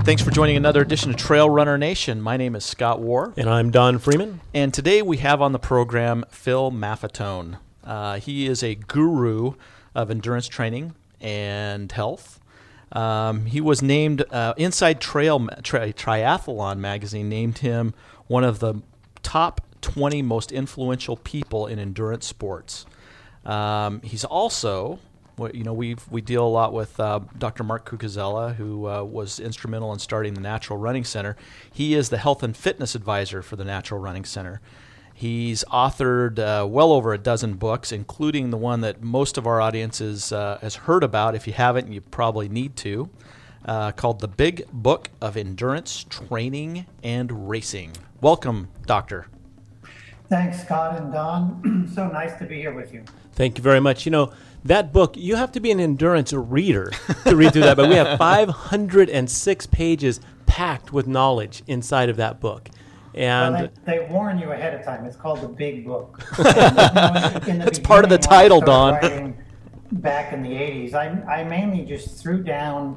Thanks for joining another edition of Trail Runner Nation. My name is Scott Warr. And I'm Don Freeman. And today we have on the program Phil Maffetone. He is a guru of endurance training and health. He was named, Inside Triathlon magazine named him one of the top 20 most influential people in endurance sports. He's also... we deal a lot with Dr. Mark Cucuzzella, who was instrumental in starting the Natural Running Center. He is the health and fitness advisor for the Natural Running Center. He's authored well over a dozen books, including the one that most of our audience has heard about. If you haven't, you probably need to, called The Big Book of Endurance Training and Racing. Welcome, Doctor. Thanks, Scott and Don. So nice to be here with you. Thank you very much. That book, you have to be an endurance reader to read through that, but we have 506 pages packed with knowledge inside of that book. And they warn you ahead of time. It's called The Big Book. That's part of the title, Don. Back in the 80s, I mainly just threw down,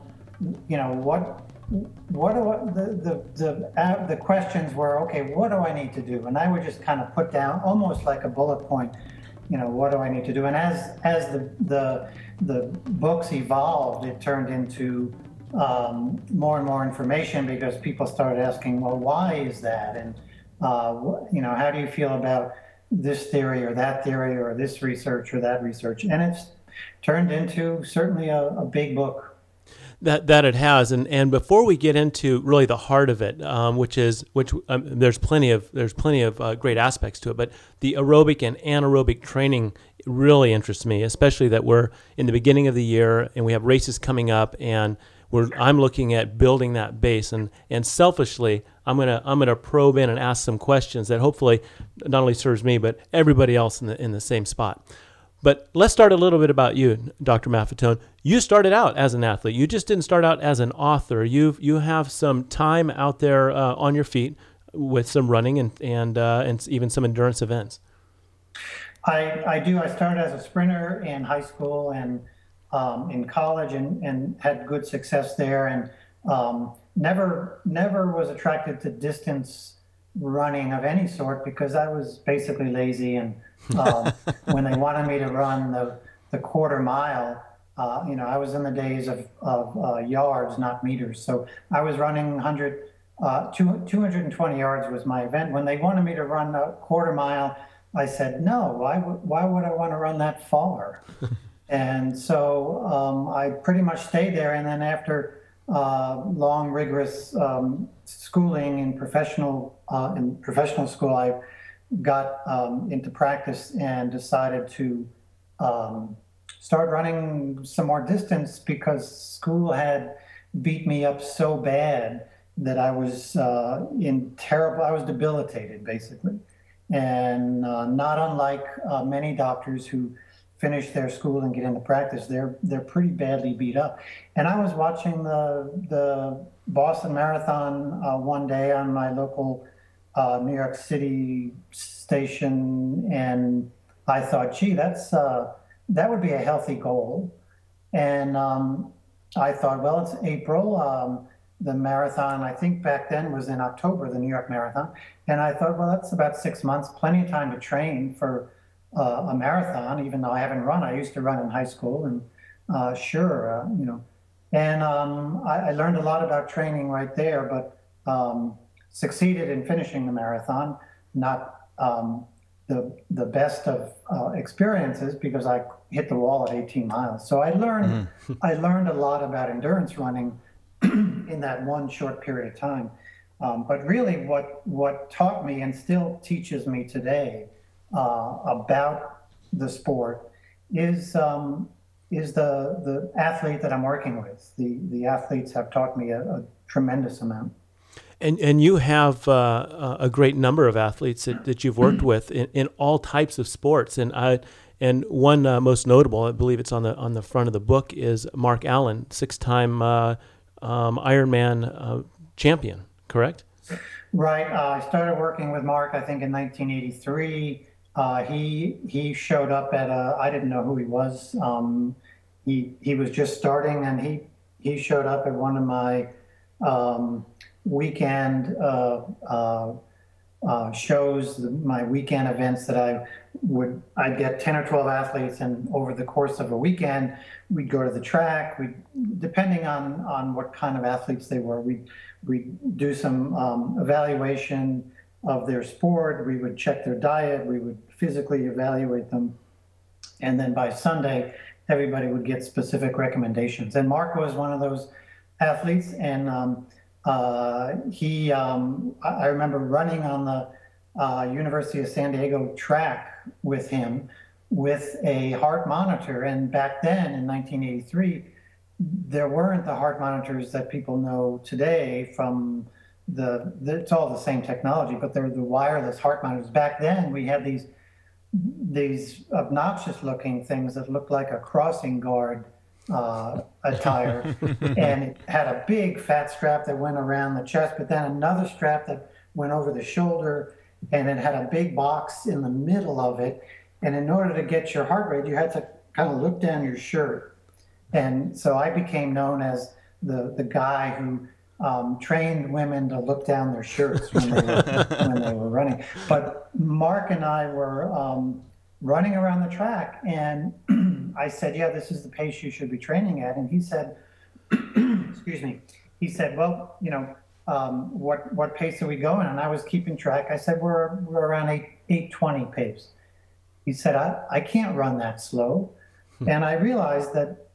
the questions were, okay, what do I need to do? And I would just kind of put down almost like a bullet point, what do I need to do? And as the books evolved, it turned into more and more information because people started asking, well, why is that? And, how do you feel about this theory or that theory or this research or that research? And it's turned into certainly a big book. That it has, and before we get into really the heart of it, there's plenty of great aspects to it, but the aerobic and anaerobic training really interests me, especially that we're in the beginning of the year and we have races coming up, and I'm looking at building that base, and selfishly I'm gonna probe in and ask some questions that hopefully not only serves me but everybody else in the same spot. But let's start a little bit about you, Dr. Maffetone. You started out as an athlete. You just didn't start out as an author. You have some time out there on your feet with some running and even some endurance events. I do. I started as a sprinter in high school and in college and had good success there, and never was attracted to distance running of any sort because I was basically lazy, and when they wanted me to run the quarter mile, I was in the days of yards, not meters. So I was running 220 yards was my event. When they wanted me to run a quarter mile, I said, no, why would I want to run that far? And so I pretty much stayed there. And then after long, rigorous schooling in professional school, I got into practice and decided to start running some more distance because school had beat me up so bad that I was I was debilitated basically. And not unlike many doctors who finish their school and get into practice, they're pretty badly beat up. And I was watching the Boston Marathon one day on my local New York City station, and I thought, gee, that would be a healthy goal. And I thought, well, it's April. The marathon, I think back then was in October, the New York Marathon. And I thought, well, that's about 6 months, plenty of time to train for a marathon, even though I haven't run. I used to run in high school, and And I learned a lot about training right there, but succeeded in finishing the marathon. Not the best of experiences because I hit the wall at 18 miles. So I learned a lot about endurance running in that one short period of time. But really what taught me and still teaches me today about the sport is the athlete that I'm working with. The athletes have taught me a tremendous amount. And you have a great number of athletes that you've worked with in all types of sports. And one most notable, I believe it's on the front of the book, is Mark Allen, 6-time Ironman champion, correct? Right. I started working with Mark, I think, in 1983. He showed up at I didn't know who he was. He was just starting, and he showed up at one of my weekend shows, my weekend events that I'd get 10 or 12 athletes, and over the course of a weekend, we'd go to the track. Depending on what kind of athletes they were, we'd do some evaluation of their sport. We would check their diet. We would physically evaluate them. And then by Sunday, everybody would get specific recommendations. And Mark was one of those athletes, and I remember running on the University of San Diego track with him with a heart monitor. And back then in 1983, there weren't the heart monitors that people know today from it's all the same technology, but they're the wireless heart monitors. Back then we had these obnoxious looking things that looked like a crossing guard attire, and it had a big fat strap that went around the chest, but then another strap that went over the shoulder, and it had a big box in the middle of it. And in order to get your heart rate, you had to kind of look down your shirt. And so I became known as the guy who trained women to look down their shirts when they were running. But Mark and I were running around the track, and I said, yeah, this is the pace you should be training at. And he said, excuse me, he said, well, what pace are we going? And I was keeping track. I said, we're around 820 pace. He said, I can't run that slow. And I realized that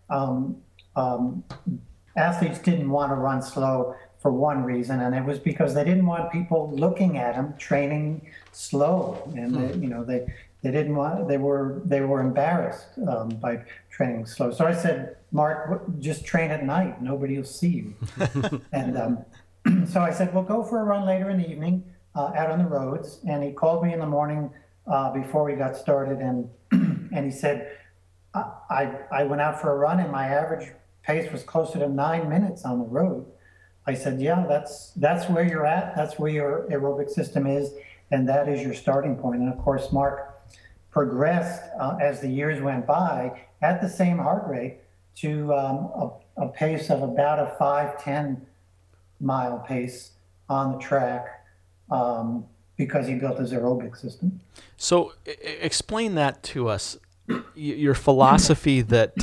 athletes didn't want to run slow for one reason, and it was because they didn't want people looking at them training slow. And they didn't want, they were embarrassed by training slow. So I said, Mark, just train at night. Nobody will see you. And so I said, well, go for a run later in the evening out on the roads. And he called me in the morning before we got started, and he said, I went out for a run, and my average pace was closer to 9 minutes on the road. I said, yeah, that's where you're at. That's where your aerobic system is, and that is your starting point. And of course, Mark progressed as the years went by at the same heart rate to a pace of about a 5-10 mile pace on the track because he built his aerobic system. So explain that to us, your philosophy that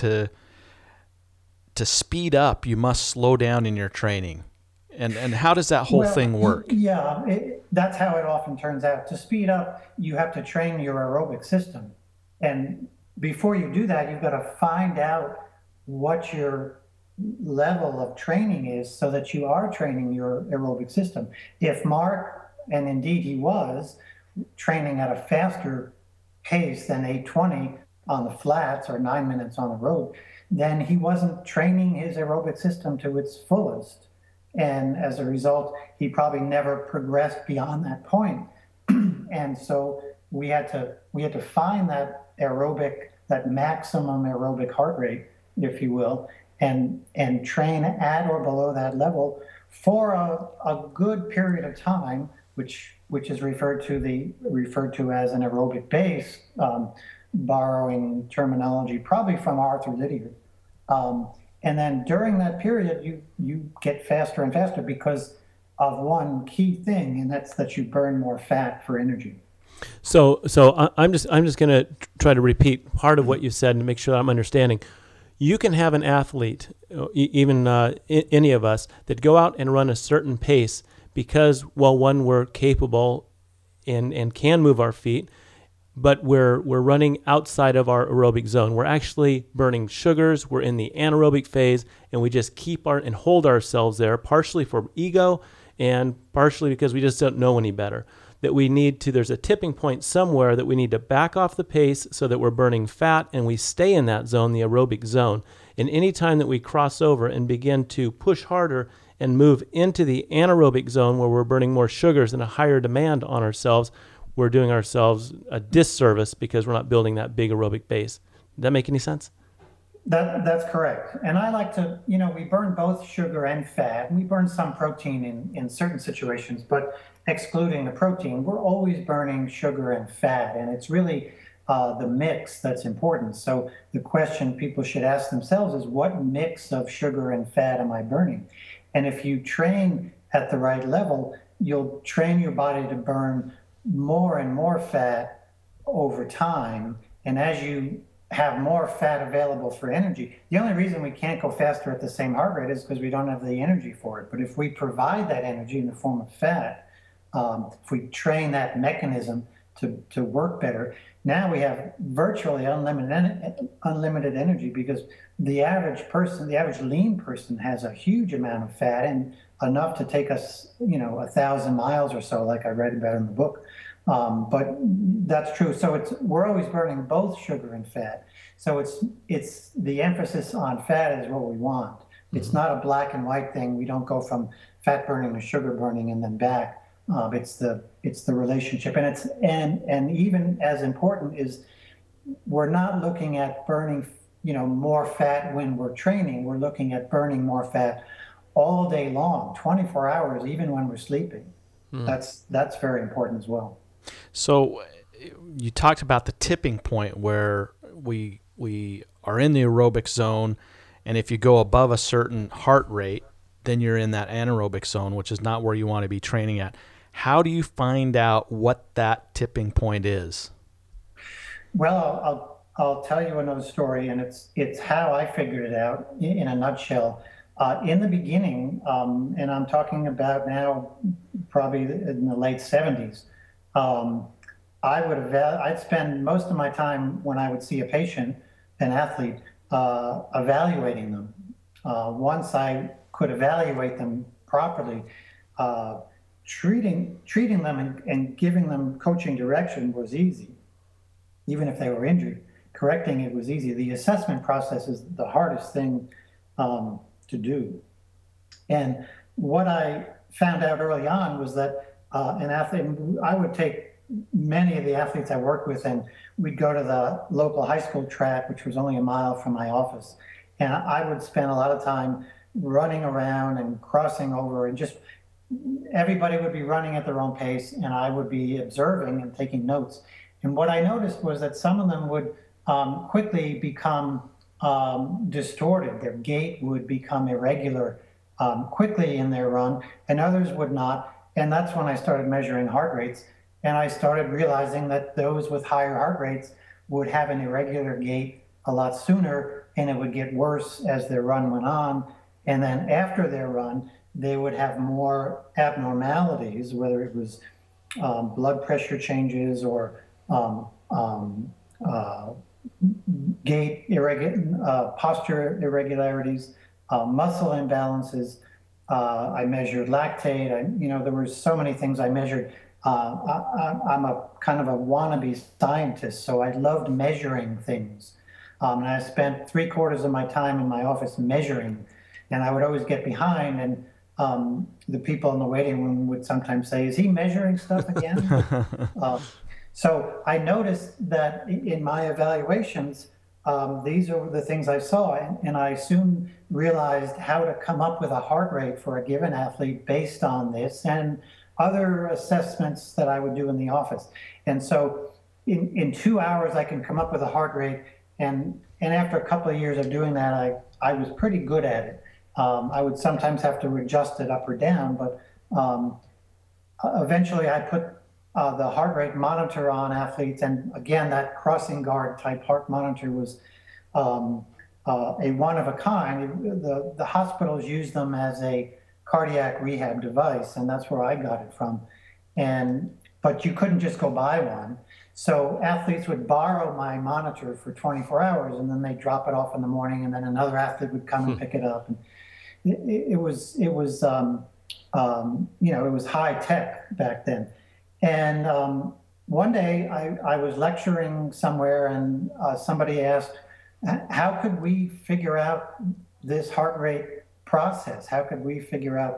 to speed up, you must slow down in your training. And how does that whole thing work? Yeah, that's how it often turns out. To speed up, you have to train your aerobic system. And before you do that, you've got to find out what your level of training is so that you are training your aerobic system. If Mark, and indeed he was, training at a faster pace than 820 on the flats or 9 minutes on the road, then he wasn't training his aerobic system to its fullest. And as a result, he probably never progressed beyond that point. And so we had to find that maximum aerobic heart rate, if you will, and train at or below that level for a good period of time, which is referred to as an aerobic base, borrowing terminology probably from Arthur Lydiard. And then during that period, you get faster and faster because of one key thing, and that's that you burn more fat for energy. So I'm just going to try to repeat part of what you said to make sure I'm understanding. You can have an athlete, even any of us, that go out and run a certain pace because, well, one, we're capable and can move our feet, but we're running outside of our aerobic zone. We're actually burning sugars. We're in the anaerobic phase, and we just keep and hold ourselves there, partially for ego and partially because we just don't know any better. That we need to, there's a tipping point somewhere that we need to back off the pace so that we're burning fat and we stay in that zone, the aerobic zone. And any time that we cross over and begin to push harder and move into the anaerobic zone where we're burning more sugars and a higher demand on ourselves, we're doing ourselves a disservice because we're not building that big aerobic base. Does that make any sense? That's correct. And I like to, we burn both sugar and fat, and we burn some protein in certain situations, but excluding the protein, we're always burning sugar and fat. And it's really the mix that's important. So the question people should ask themselves is, what mix of sugar and fat am I burning? And if you train at the right level, you'll train your body to burn more and more fat over time. And as you have more fat available for energy, the only reason we can't go faster at the same heart rate is because we don't have the energy for it. But if we provide that energy in the form of fat, if we train that mechanism to work better, now we have virtually unlimited energy, because the average person, the average lean person, has a huge amount of fat, and enough to take us, 1,000 miles or so, like I read about in the book. But that's true. So we're always burning both sugar and fat. So it's the emphasis on fat is what we want. It's not a black and white thing. We don't go from fat burning to sugar burning and then back. It's the relationship, and even as important is, we're not looking at burning more fat when we're training. We're looking at burning more fat all day long, 24 hours, even when we're sleeping. That's very important as well. So you talked about the tipping point where we are in the aerobic zone, and if you go above a certain heart rate, then you're in that anaerobic zone, which is not where you want to be training at. How do you find out what that tipping point is? Well, I'll tell you another story, and it's how I figured it out in a nutshell. In the beginning, and I'm talking about now, probably in the late 70s, I'd spend most of my time when I would see a patient, an athlete, evaluating them. Once I could evaluate them properly, treating them and giving them coaching direction was easy, even if they were injured. Correcting it was easy. The assessment process is the hardest thing to do. And what I found out early on was that an athlete, I would take many of the athletes I worked with, and we'd go to the local high school track, which was only a mile from my office. And I would spend a lot of time running around and crossing over, and just everybody would be running at their own pace, and I would be observing and taking notes. And what I noticed was that some of them would quickly become distorted. Their gait would become irregular quickly in their run, and others would not. And that's when I started measuring heart rates. And I started realizing that those with higher heart rates would have an irregular gait a lot sooner, and it would get worse as their run went on. And then after their run, they would have more abnormalities, whether it was blood pressure changes or gait posture irregularities, muscle imbalances. I measured lactate. There were so many things I measured. I'm a kind of a wannabe scientist, so I loved measuring things. And I spent 3/4 of my time in my office measuring, and I would always get behind, and the people in the waiting room would sometimes say, "Is he measuring stuff again?" So I noticed that in my evaluations, these are the things I saw, and I soon realized how to come up with a heart rate for a given athlete based on this and other assessments that I would do in the office. And so in 2 hours, I can come up with a heart rate, and after a couple of years of doing that, I was pretty good at it. I would sometimes have to adjust it up or down, but eventually I put the heart rate monitor on athletes, and again, that crossing guard type heart monitor was a one of a kind. The hospitals use them as a cardiac rehab device, and that's where I got it from. But you couldn't just go buy one. So athletes would borrow my monitor for 24 hours, and then they drop it off in the morning, and then another athlete would come and pick it up. And it was high tech back then. And one day I was lecturing somewhere, and somebody asked, how could we figure out this heart rate process? How could we figure out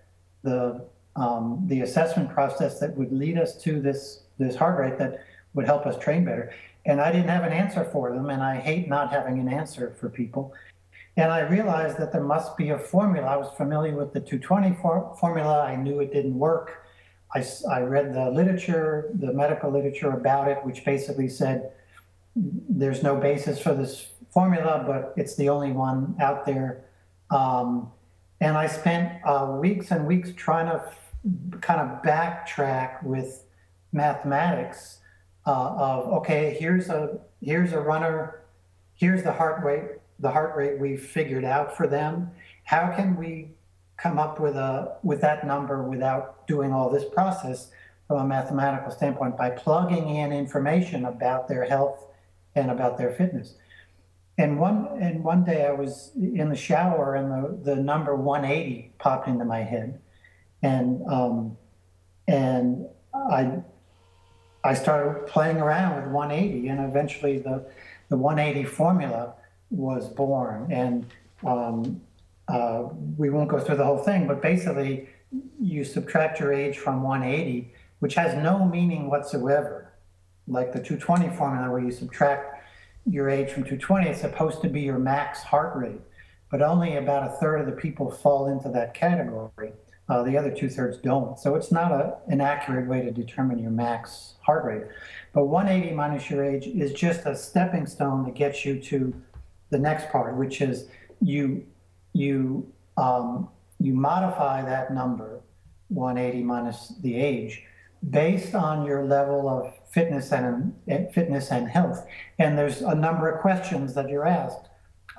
the assessment process that would lead us to this heart rate that would help us train better? And I didn't have an answer for them, and I hate not having an answer for people. And I realized that there must be a formula. I was familiar with the 220 formula. I knew it didn't work. I read the literature, the medical literature about it, which basically said there's no basis for this formula, but it's the only one out there. And I spent weeks and weeks trying to kind of backtrack with mathematics of, okay, here's a runner, here's the heart rate we've figured out for them. How can we come up with that number without doing all this process from a mathematical standpoint by plugging in information about their health and about their fitness? And one day I was in the shower and the number 180 popped into my head, and I started playing around with 180, and eventually the 180 formula was born. And we won't go through the whole thing, but basically you subtract your age from 180, which has no meaning whatsoever. Like the 220 formula where you subtract your age from 220, it's supposed to be your max heart rate, but only about a third of the people fall into that category. The other 2/3 don't. So it's not an accurate way to determine your max heart rate. But 180 minus your age is just a stepping stone to get you to the next part, which is you modify that number, 180 minus the age, based on your level of fitness and health. And there's a number of questions that you're asked.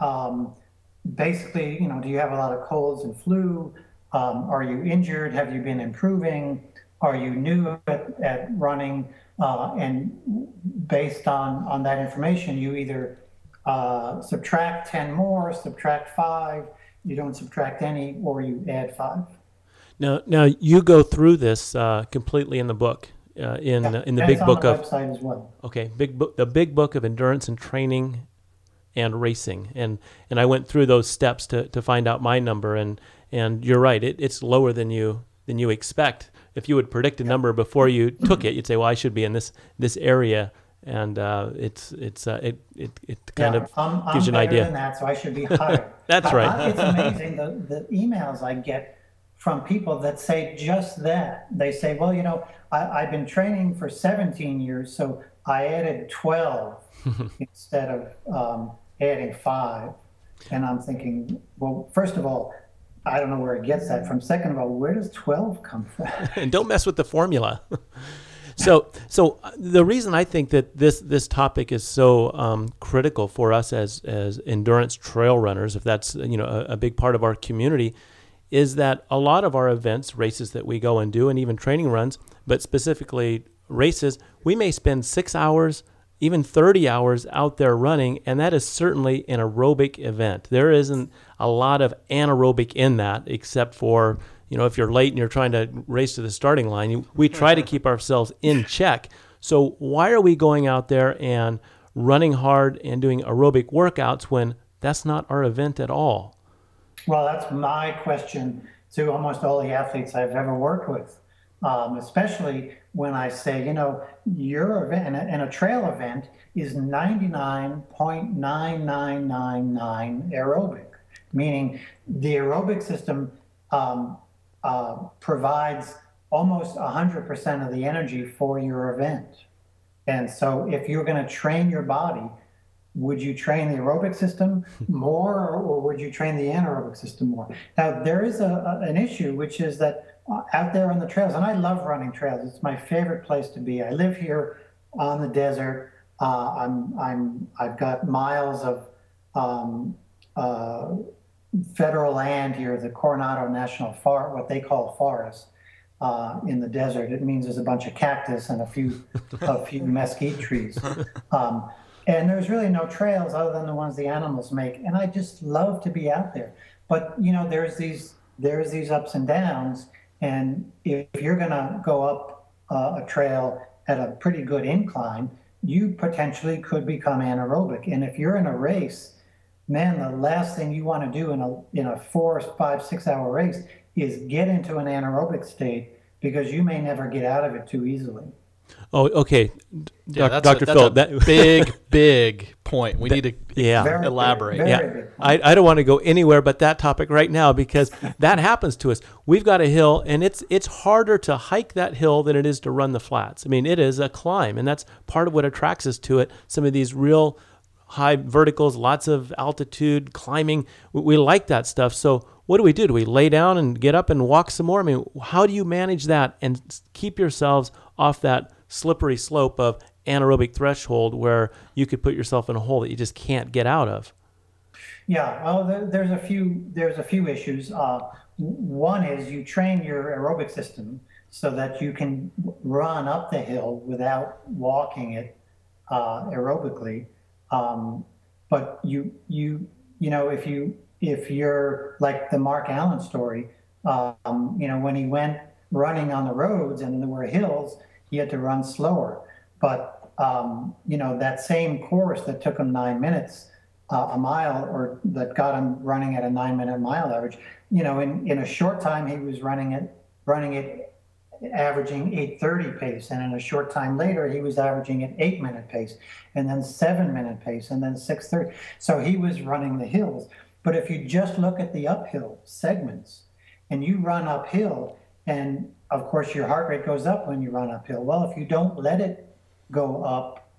Basically, do you have a lot of colds and flu? Are you injured? Have you been improving? Are you new at running? And based on that information, you either subtract 10 more, subtract 5, you don't subtract any, or you add 5. Now you go through this completely in the book, in the big book of website as well. Okay, the big book of endurance and training and racing, and I went through those steps to find out my number, and you're right, it's lower than you expect. If you would predict a number before you took it, you'd say, well, I should be in this area, and it kind of gives you an idea. I'm better than that, so I should be higher. That's right. It's amazing the emails I get from people that say just that. They say, well, I've been training for 17 years, so I added 12 instead of adding 5. And I'm thinking, well, first of all, I don't know where it gets that from. Second of all, where does 12 come from? And don't mess with the formula. So the reason I think that this topic is so critical for us as endurance trail runners, if that's a big part of our community, is that a lot of our events, races that we go and do, and even training runs, but specifically races, we may spend 6 hours, even 30 hours out there running, and that is certainly an aerobic event. There isn't a lot of anaerobic in that, except for, if you're late and you're trying to race to the starting line, we try to keep ourselves in check. So why are we going out there and running hard and doing aerobic workouts when that's not our event at all? Well, that's my question to almost all the athletes I've ever worked with, especially when I say, your event and a trail event is 99.9999 aerobic, meaning the aerobic system provides almost 100% of the energy for your event. And so if you're going to train your body, would you train the aerobic system more, or would you train the anaerobic system more? Now, there is an issue, which is that out there on the trails, and I love running trails. It's my favorite place to be. I live here on the desert. I've got miles of federal land here, the Coronado National Forest, what they call forest, in the desert. It means there's a bunch of cactus and a few mesquite trees. And there's really no trails other than the ones the animals make. And I just love to be out there. But, there's these ups and downs. And if you're going to go up a trail at a pretty good incline, you potentially could become anaerobic. And if you're in a race, man, the last thing you want to do in a 4, 5, 6 hour race is get into an anaerobic state, because you may never get out of it too easily. Oh, okay. Yeah, Dr. Phil, that's a big point. We need to elaborate. Very I don't want to go anywhere but that topic right now, because that happens to us. We've got a hill, and it's harder to hike that hill than it is to run the flats. I mean, it is a climb, and that's part of what attracts us to it. Some of these real high verticals, lots of altitude climbing, we like that stuff. So what do we do? Do we lay down and get up and walk some more? I mean, how do you manage that and keep yourselves off that slippery slope of anaerobic threshold where you could put yourself in a hole that you just can't get out of? Yeah, well, there's a few issues. One is you train your aerobic system so that you can run up the hill without walking it aerobically. But if you're like the Mark Allen story, when he went running on the roads and there were hills, he had to run slower. But that same course that took him 9 minutes a mile, or that got him running at a 9-minute mile average, in a short time he was running it averaging 8:30 pace, and in a short time later he was averaging an 8-minute pace, and then 7-minute pace, and then 6:30. So he was running the hills. But if you just look at the uphill segments and you run uphill, and of course your heart rate goes up when you run uphill. Well, if you don't let it go up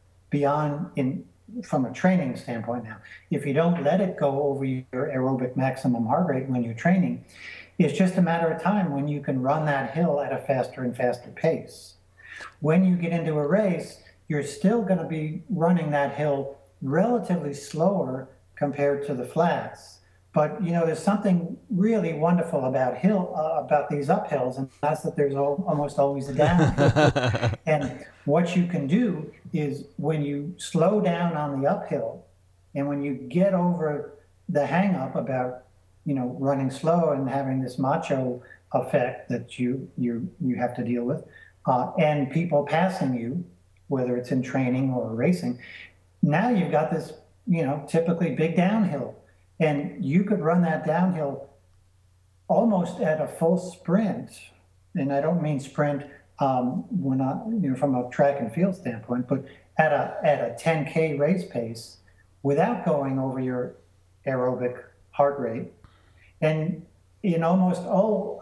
from a training standpoint now, if you don't let it go over your aerobic maximum heart rate when you're training, it's just a matter of time when you can run that hill at a faster and faster pace. When you get into a race, you're still going to be running that hill relatively slower compared to the flats. But there's something really wonderful about these uphills, and that's that there's almost always a downhill. And what you can do is when you slow down on the uphill, and when you get over the hang-up about running slow and having this macho effect that you have to deal with, and people passing you, whether it's in training or racing, now you've got this typically big downhill. And you could run that downhill almost at a full sprint. And I don't mean sprint we're not from a track and field standpoint, but at a 10K race pace without going over your aerobic heart rate. And in almost all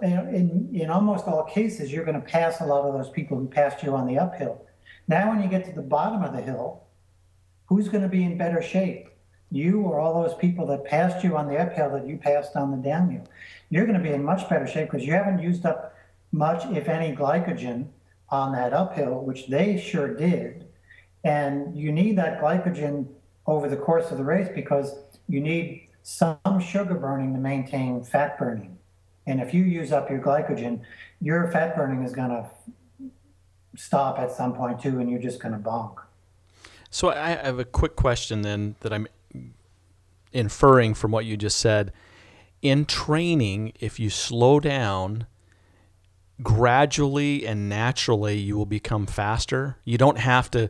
cases, you're going to pass a lot of those people who passed you on the uphill. Now, when you get to the bottom of the hill, who's going to be in better shape? You or all those people that passed you on the uphill that you passed on the downhill? You're going to be in much better shape because you haven't used up much, if any, glycogen on that uphill, which they sure did. And you need that glycogen over the course of the race because you need some sugar burning to maintain fat burning. And if you use up your glycogen, your fat burning is going to stop at some point too, and you're just going to bonk. So I have a quick question then that I'm inferring from what you just said. In training, if you slow down, gradually and naturally you will become faster. You don't have to,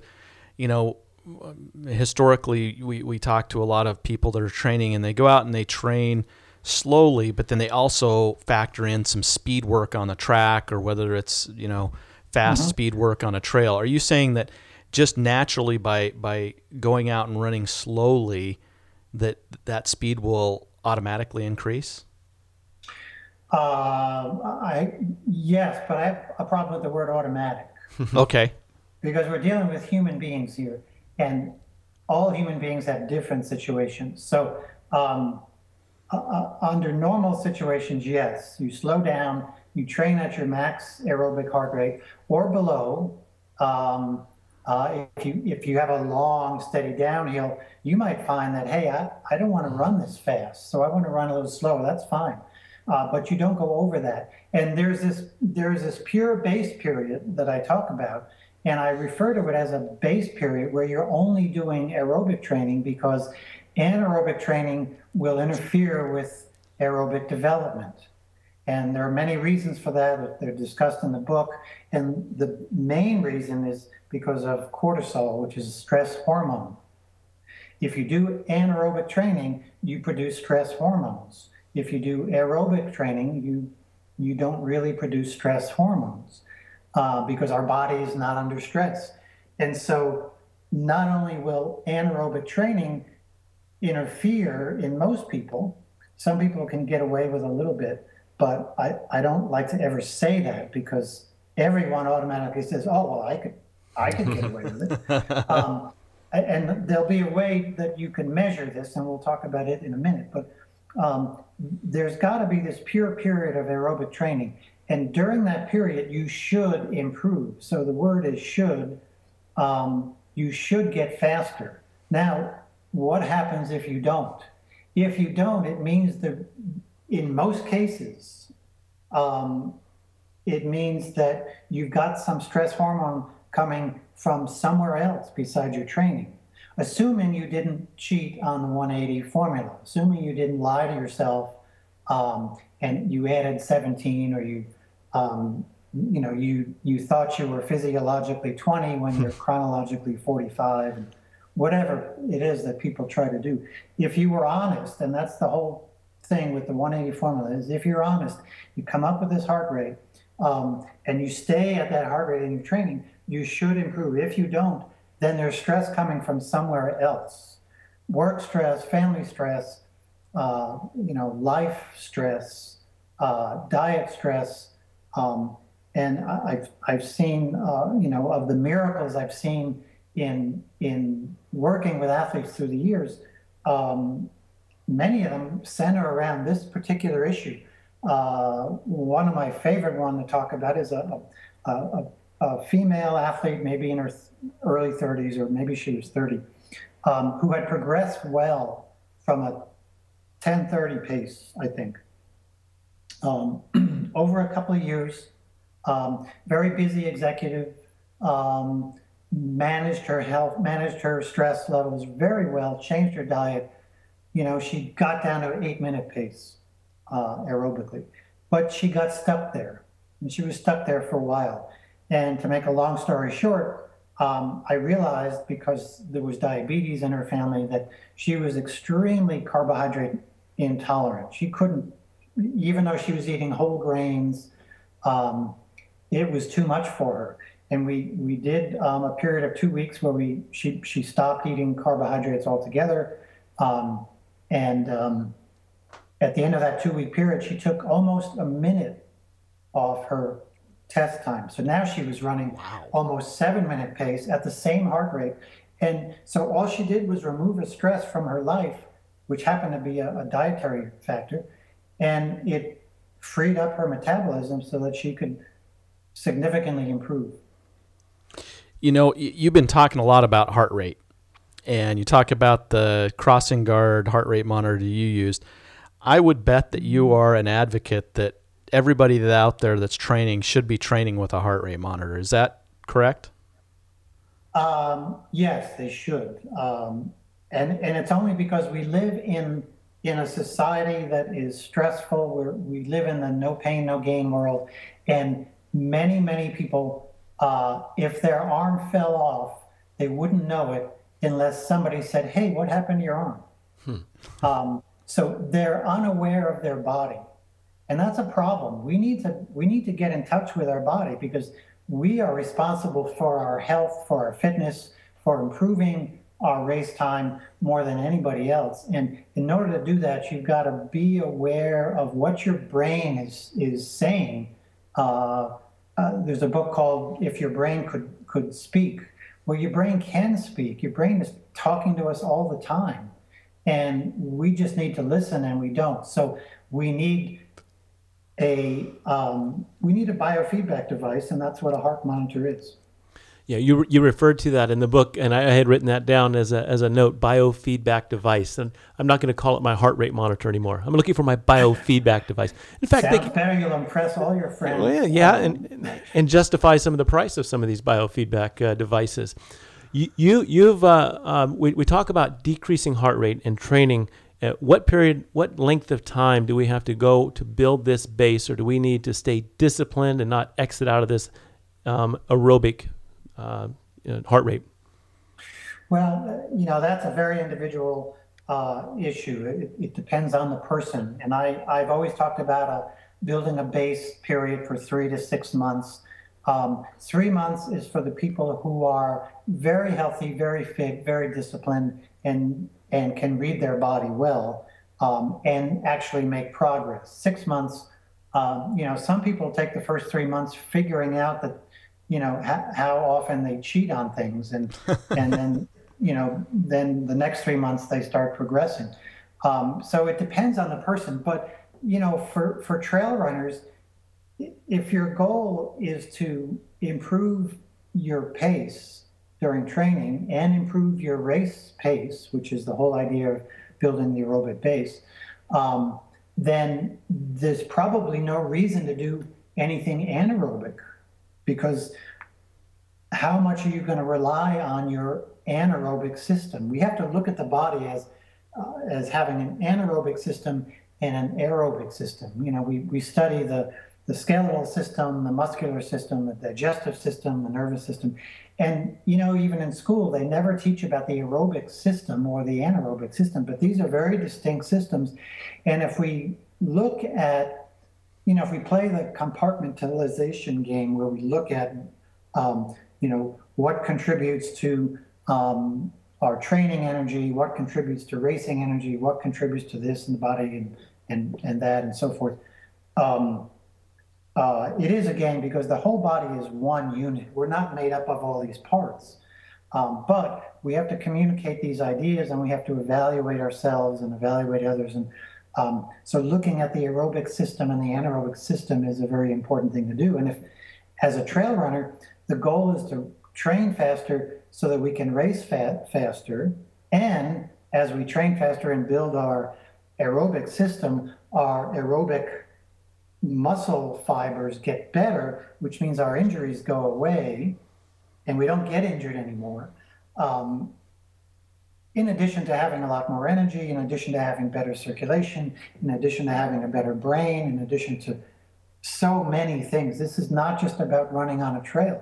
historically we talk to a lot of people that are training and they go out and they train slowly, but then they also factor in some speed work on the track or whether it's, fast speed work on a trail. Are you saying that just naturally by going out and running slowly that speed will automatically increase? Yes, but I have a problem with the word automatic. Okay. Because we're dealing with human beings here, and all human beings have different situations. So under normal situations, yes, you slow down, you train at your max aerobic heart rate or below. If you have a long, steady downhill, you might find that, hey, I don't want to run this fast, so I want to run a little slower. That's fine. But you don't go over that. And there's this pure base period that I talk about, and I refer to it as a base period where you're only doing aerobic training because anaerobic training will interfere with aerobic development. And there are many reasons for that. They're discussed in the book. And the main reason is because of cortisol, which is a stress hormone. If you do anaerobic training, you produce stress hormones. If you do aerobic training, you don't really produce stress hormones because our body is not under stress. And so not only will anaerobic training interfere in most people, some people can get away with a little bit, but I don't like to ever say that because everyone automatically says, oh, well, I could get away with it. And there'll be a way that you can measure this, and we'll talk about it in a minute. But there's got to be this pure period of aerobic training. And during that period, you should improve. So the word is should. You should get faster. Now, what happens if you don't? If you don't, it means that in most cases, it means that you've got some stress hormone coming from somewhere else besides your training. Assuming you didn't cheat on the 180 formula, assuming you didn't lie to yourself and you added 17, or you thought you were physiologically 20 when you're chronologically 45, and whatever it is that people try to do. If you were honest, and that's the whole thing with the 180 formula, is if you're honest, you come up with this heart rate and you stay at that heart rate in your training, you should improve. If you don't, then there's stress coming from somewhere else. Work stress, family stress, life stress, diet stress. And I've seen, of the miracles I've seen in working with athletes through the years, many of them center around this particular issue. One of my favorite one to talk about is a female athlete, maybe in her early 30s, or maybe she was 30, who had progressed well from a 10:30 pace, I think, over a couple of years. Very busy executive, managed her health, managed her stress levels very well, changed her diet. She got down to an 8-minute pace aerobically, but she got stuck there, and she was stuck there for a while. And to make a long story short, I realized, because there was diabetes in her family, that she was extremely carbohydrate intolerant. She couldn't, even though she was eating whole grains, it was too much for her. And we did a period of 2 weeks where she stopped eating carbohydrates altogether. And at the end of that 2-week period, she took almost a minute off her test time. So now she was running almost 7-minute pace at the same heart rate. And so all she did was remove a stress from her life, which happened to be a dietary factor, and it freed up her metabolism so that she could significantly improve. You've been talking a lot about heart rate, and you talk about the CrossingGuard heart rate monitor you used. I would bet that you are an advocate that everybody that out there that's training should be training with a heart rate monitor. Is that correct? Yes, they should. And it's only because we live in a society that is stressful, where we live in the no pain, no gain world. And many, many people, if their arm fell off, they wouldn't know it unless somebody said, "Hey, what happened to your arm?" So they're unaware of their body. And that's a problem. We need to get in touch with our body, because we are responsible for our health, for our fitness, for improving our race time more than anybody else. And in order to do that, you've got to be aware of what your brain is saying. There's a book called If Your Brain Could Speak, where your brain can speak. Your brain is talking to us all the time, and we just need to listen, and we don't. So we need a biofeedback device, and that's what a heart monitor is. Yeah, you referred to that in the book, and I had written that down as a note: biofeedback device. And I'm not going to call it my heart rate monitor anymore. I'm looking for my biofeedback device. In fact, sounds better. You'll impress all your friends. Well, yeah, and justify some of the price of some of these biofeedback devices. We talk about decreasing heart rate and training. What length of time do we have to go to build this base, or do we need to stay disciplined and not exit out of this aerobic heart rate? Well, that's a very individual issue. It depends on the person. And I've always talked about building a base period for 3 to 6 months. 3 months is for the people who are very healthy, very fit, very disciplined, and can read their body well, and actually make progress. 6 months, some people take the first 3 months figuring out that, how often they cheat on things, and then, then the next 3 months they start progressing. So it depends on the person. But, for trail runners, if your goal is to improve your pace during training and improve your race pace, which is the whole idea of building the aerobic base, um, then there's probably no reason to do anything anaerobic, because how much are you going to rely on your anaerobic system? We have to look at the body as having an anaerobic system and an aerobic system. We study the skeletal system, the muscular system, the digestive system, the nervous system. And, even in school, they never teach about the aerobic system or the anaerobic system, but these are very distinct systems. And if we look at, if we play the compartmentalization game where we look at, what contributes to our training energy, what contributes to racing energy, what contributes to this in the body and that and so forth. It is a game because the whole body is one unit. We're not made up of all these parts. But we have to communicate these ideas, and we have to evaluate ourselves and evaluate others. And so looking at the aerobic system and the anaerobic system is a very important thing to do. And if, as a trail runner, the goal is to train faster so that we can race faster. And as we train faster and build our aerobic system, our aerobic muscle fibers get better, which means our injuries go away and we don't get injured anymore. In addition to having a lot more energy, in addition to having better circulation, in addition to having a better brain, in addition to so many things. This is not just about running on a trail.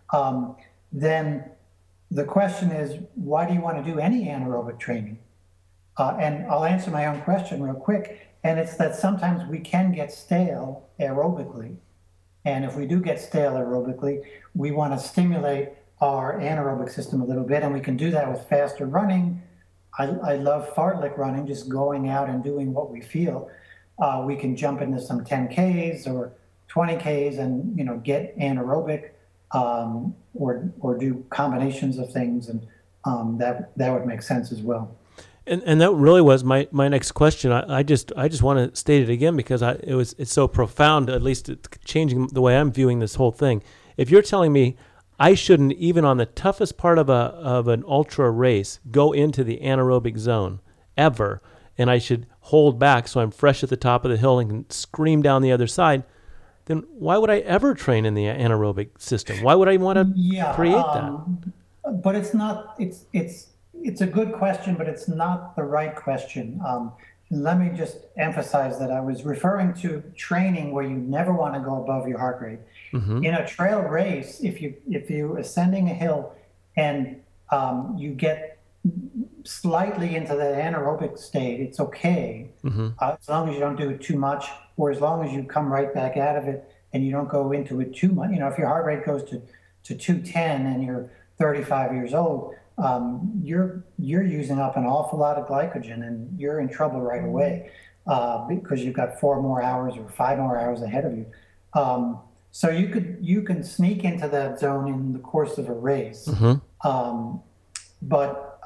Then the question is, why do you want to do any anaerobic training? And I'll answer my own question real quick. And it's that sometimes we can get stale aerobically. And if we do get stale aerobically, we want to stimulate our anaerobic system a little bit. And we can do that with faster running. I love fartlek running, just going out and doing what we feel. We can jump into some 10Ks or 20Ks and, get anaerobic, or do combinations of things. And that would make sense as well. And that really was my next question. I just want to state it again because it's so profound. At least it's changing the way I'm viewing this whole thing. If you're telling me I shouldn't, even on the toughest part of an ultra race, go into the anaerobic zone ever, and I should hold back so I'm fresh at the top of the hill and can scream down the other side, then why would I ever train in the anaerobic system? Why would I want to create that? But it's not. It's a good question, but it's not the right question. Let me just emphasize that I was referring to training where you never want to go above your heart rate. Mm-hmm. In a trail race, if you ascending a hill and you get slightly into the anaerobic state, it's okay, mm-hmm. As long as you don't do it too much, or as long as you come right back out of it and you don't go into it too much. If your heart rate goes to 210 and you're 35 years old, you're using up an awful lot of glycogen, and you're in trouble right away because you've got 4 more hours or 5 more hours ahead of you. So you can sneak into that zone in the course of a race, mm-hmm. But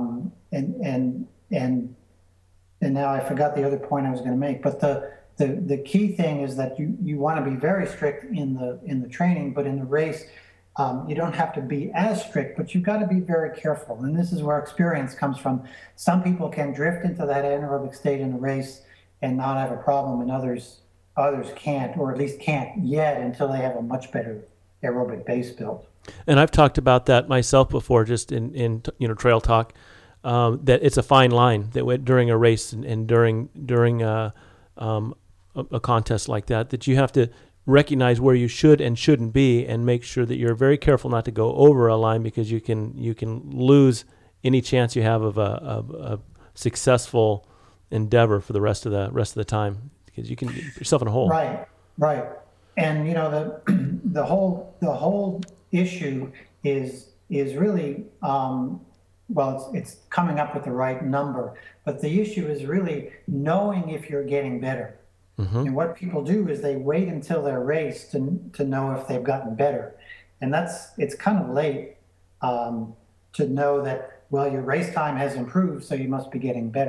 now I forgot the other point I was going to make. But the key thing is that you want to be very strict in the training, but in the race. You don't have to be as strict, but you've got to be very careful. And this is where experience comes from. Some people can drift into that anaerobic state in a race and not have a problem, and others can't, or at least can't yet until they have a much better aerobic base built. And I've talked about that myself before, just in trail talk, that it's a fine line that during a race and during a contest like that you have to recognize where you should and shouldn't be, and make sure that you're very careful not to go over a line, because you can lose any chance you have of a successful endeavor for the rest of the time, because you can get yourself in a hole. Right. And the whole issue is really it's coming up with the right number, but the issue is really knowing if you're getting better. Mm-hmm. And what people do is they wait until their race to know if they've gotten better. And it's kind of late to know that, well, your race time has improved, so you must be getting better.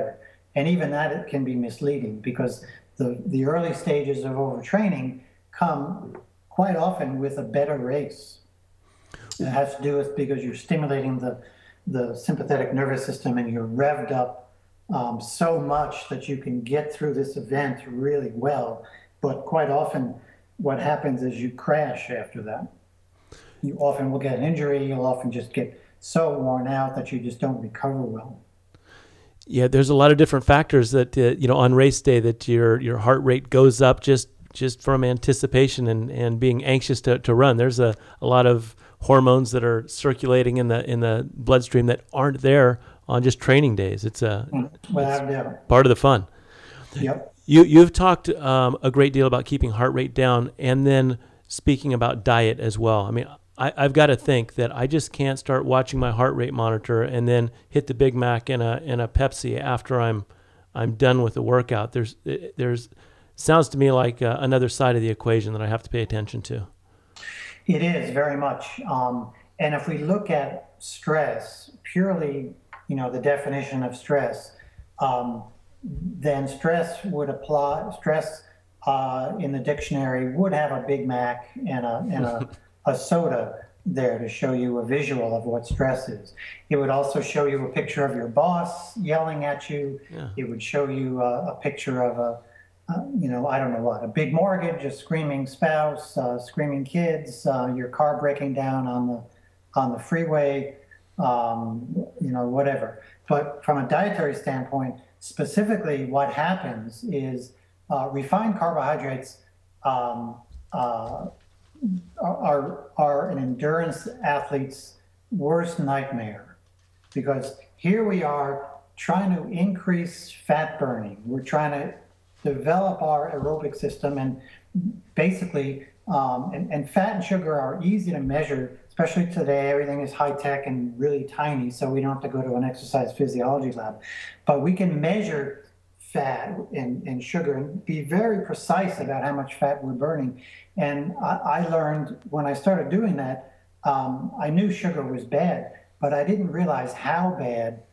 And even that it can be misleading because the early stages of overtraining come quite often with a better race. It has to do with because you're stimulating the sympathetic nervous system and you're revved up so much that you can get through this event really well. But quite often what happens is you crash after that. You often will get an injury. You'll often just get so worn out that you just don't recover well. Yeah, there's a lot of different factors that on race day that your heart rate goes up just from anticipation and being anxious to run. There's a lot of hormones that are circulating in the bloodstream that aren't there on just training days. It's without doubt part of the fun. Yep. You've talked a great deal about keeping heart rate down, and then speaking about diet as well. I mean, I've got to think that I just can't start watching my heart rate monitor and then hit the Big Mac and a Pepsi after I'm done with the workout. There's sounds to me like another side of the equation that I have to pay attention to. It is very much. And if we look at stress, purely, the definition of stress, then stress would apply. Stress in the dictionary would have a Big Mac and a soda there to show you a visual of what stress is. It would also show you a picture of your boss yelling at you. Yeah. It would show you a picture of I don't know what, a big mortgage, a screaming spouse, screaming kids, your car breaking down on the freeway, whatever. But from a dietary standpoint, specifically what happens is refined carbohydrates are an endurance athlete's worst nightmare, because here we are trying to increase fat burning. We're trying to develop our aerobic system, and basically, and fat and sugar are easy to measure, especially today. Everything is high tech and really tiny, so we don't have to go to an exercise physiology lab. But we can measure fat and sugar and be very precise about how much fat we're burning. And I learned when I started doing that, I knew sugar was bad, but I didn't realize how bad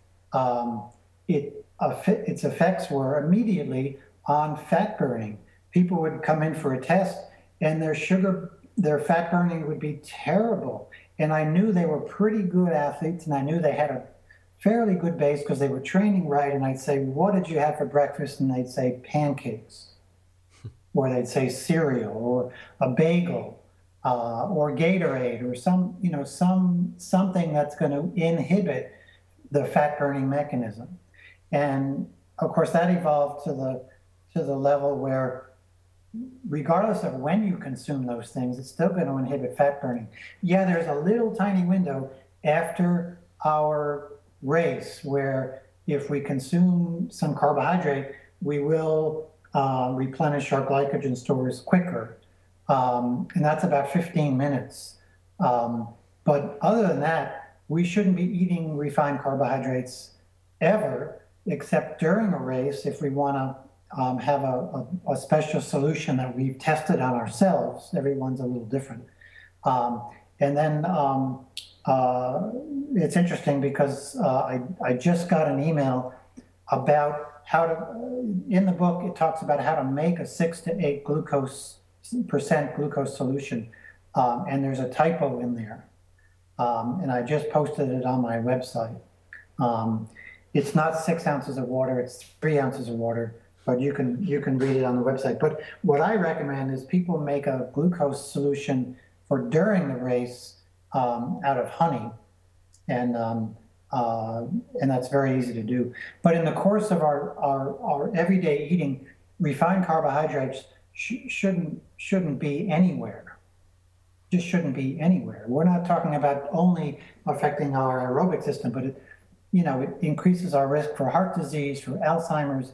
its effects were immediately on fat burning. People would come in for a test and their fat burning would be terrible. And I knew they were pretty good athletes, and I knew they had a fairly good base because they were training right. And I'd say, what did you have for breakfast? And they'd say pancakes, or they'd say cereal, or a bagel, or Gatorade, or something that's going to inhibit the fat burning mechanism. And of course that evolved to the level where, regardless of when you consume those things, it's still going to inhibit fat burning. Yeah, there's a little tiny window after our race where if we consume some carbohydrate, we will replenish our glycogen stores quicker. And that's about 15 minutes. But other than that, we shouldn't be eating refined carbohydrates ever, except during a race if we want to have a special solution that we've tested on ourselves. Everyone's a little different. And then it's interesting because I just got an email about how to, in the book, it talks about how to make a 6 to 8% glucose solution. And there's a typo in there. And I just posted it on my website. It's not 6 ounces of water, it's 3 ounces of water. But you can read it on the website. But what I recommend is people make a glucose solution for during the race out of honey, and that's very easy to do. But in the course of our everyday eating, refined carbohydrates shouldn't be anywhere. Just shouldn't be anywhere. We're not talking about only affecting our aerobic system, but it increases our risk for heart disease, for Alzheimer's.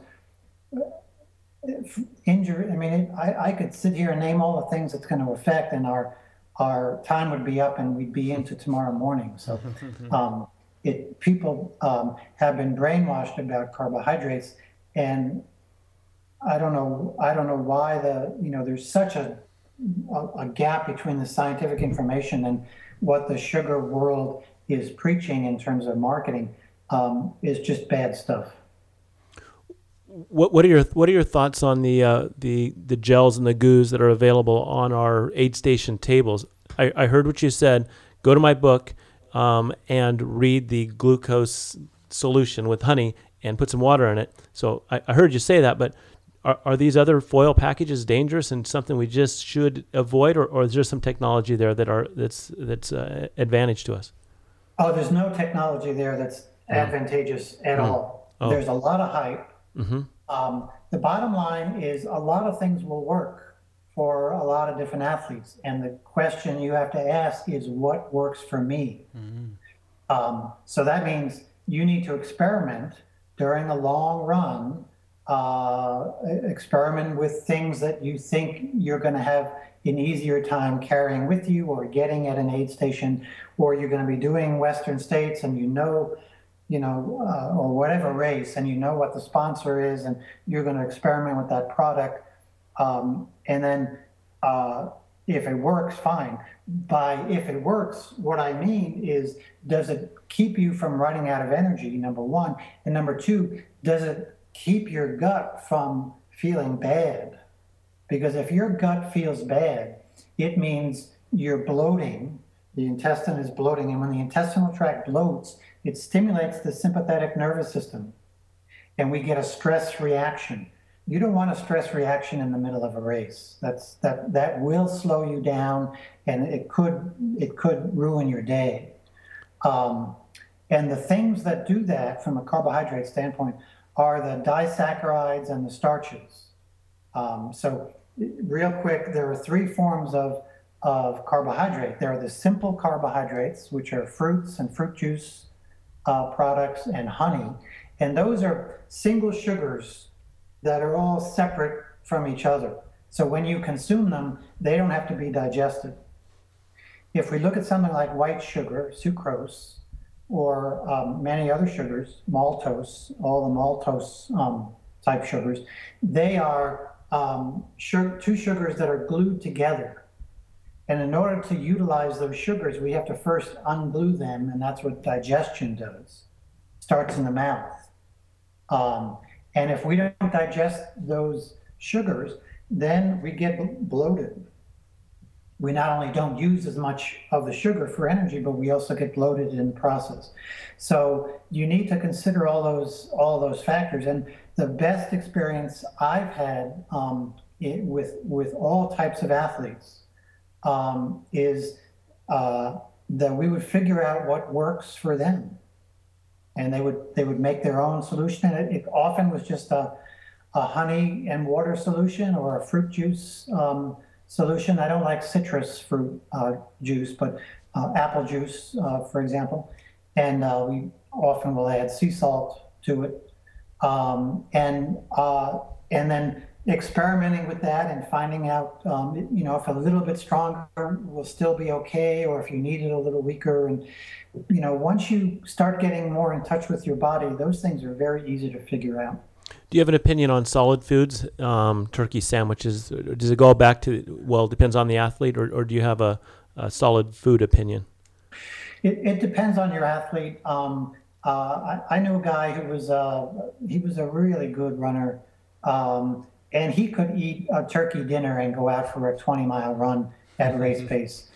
Injury. I mean, I could sit here and name all the things it's going to affect, and our time would be up, and we'd be into tomorrow morning. So, people have been brainwashed about carbohydrates, and I don't know why there's such a gap between the scientific information and what the sugar world is preaching in terms of marketing is just bad stuff. What are your thoughts on the gels and the goos that are available on our aid station tables? I heard what you said. Go to my book and read the glucose solution with honey and put some water in it. So I heard you say that, but are these other foil packages dangerous and something we just should avoid, or is there some technology there that's advantage to us? Oh, there's no technology there that's advantageous at all. Oh. There's a lot of hype. Mm-hmm. The bottom line is a lot of things will work for a lot of different athletes. And the question you have to ask is what works for me? So that means you need to experiment during a long run, experiment with things that you think you're going to have an easier time carrying with you or getting at an aid station, or you're going to be doing Western States and or whatever race, and you know what the sponsor is, and you're going to experiment with that product. And then if it works, fine. By if it works, what I mean is, does it keep you from running out of energy, number one? And number two, does it keep your gut from feeling bad? Because if your gut feels bad, it means you're bloating. The intestine is bloating. And when the intestinal tract bloats, it stimulates the sympathetic nervous system. And we get a stress reaction. You don't want a stress reaction in the middle of a race. That will slow you down, and it could ruin your day. And the things that do that from a carbohydrate standpoint are the disaccharides and the starches. So real quick, there are three forms of carbohydrate. There are the simple carbohydrates, which are fruits and fruit juice products and honey. And those are single sugars that are all separate from each other. So when you consume them, they don't have to be digested. If we look at something like white sugar, sucrose, or many other sugars, maltose, all the maltose type sugars, they are two sugars that are glued together. And in order to utilize those sugars, we have to first unglue them, and that's what digestion does. Starts in the mouth. And if we don't digest those sugars, then we get bloated. We not only don't use as much of the sugar for energy, but we also get bloated in the process. So you need to consider all those factors. And the best experience I've had with all types of athletes is that we would figure out what works for them, and they would make their own solution. And it often was just a honey and water solution or a fruit juice solution. I don't like citrus fruit juice, but apple juice, for example. And we often will add sea salt to it, and then experimenting with that and finding out, if a little bit stronger will still be okay, or if you need it a little weaker. And, once you start getting more in touch with your body, those things are very easy to figure out. Do you have an opinion on solid foods, turkey sandwiches? Does it go back to, it depends on the athlete, or do you have a solid food opinion? It depends on your athlete. I knew a guy who was a really good runner, and he could eat a turkey dinner and go out for a 20-mile run at race pace.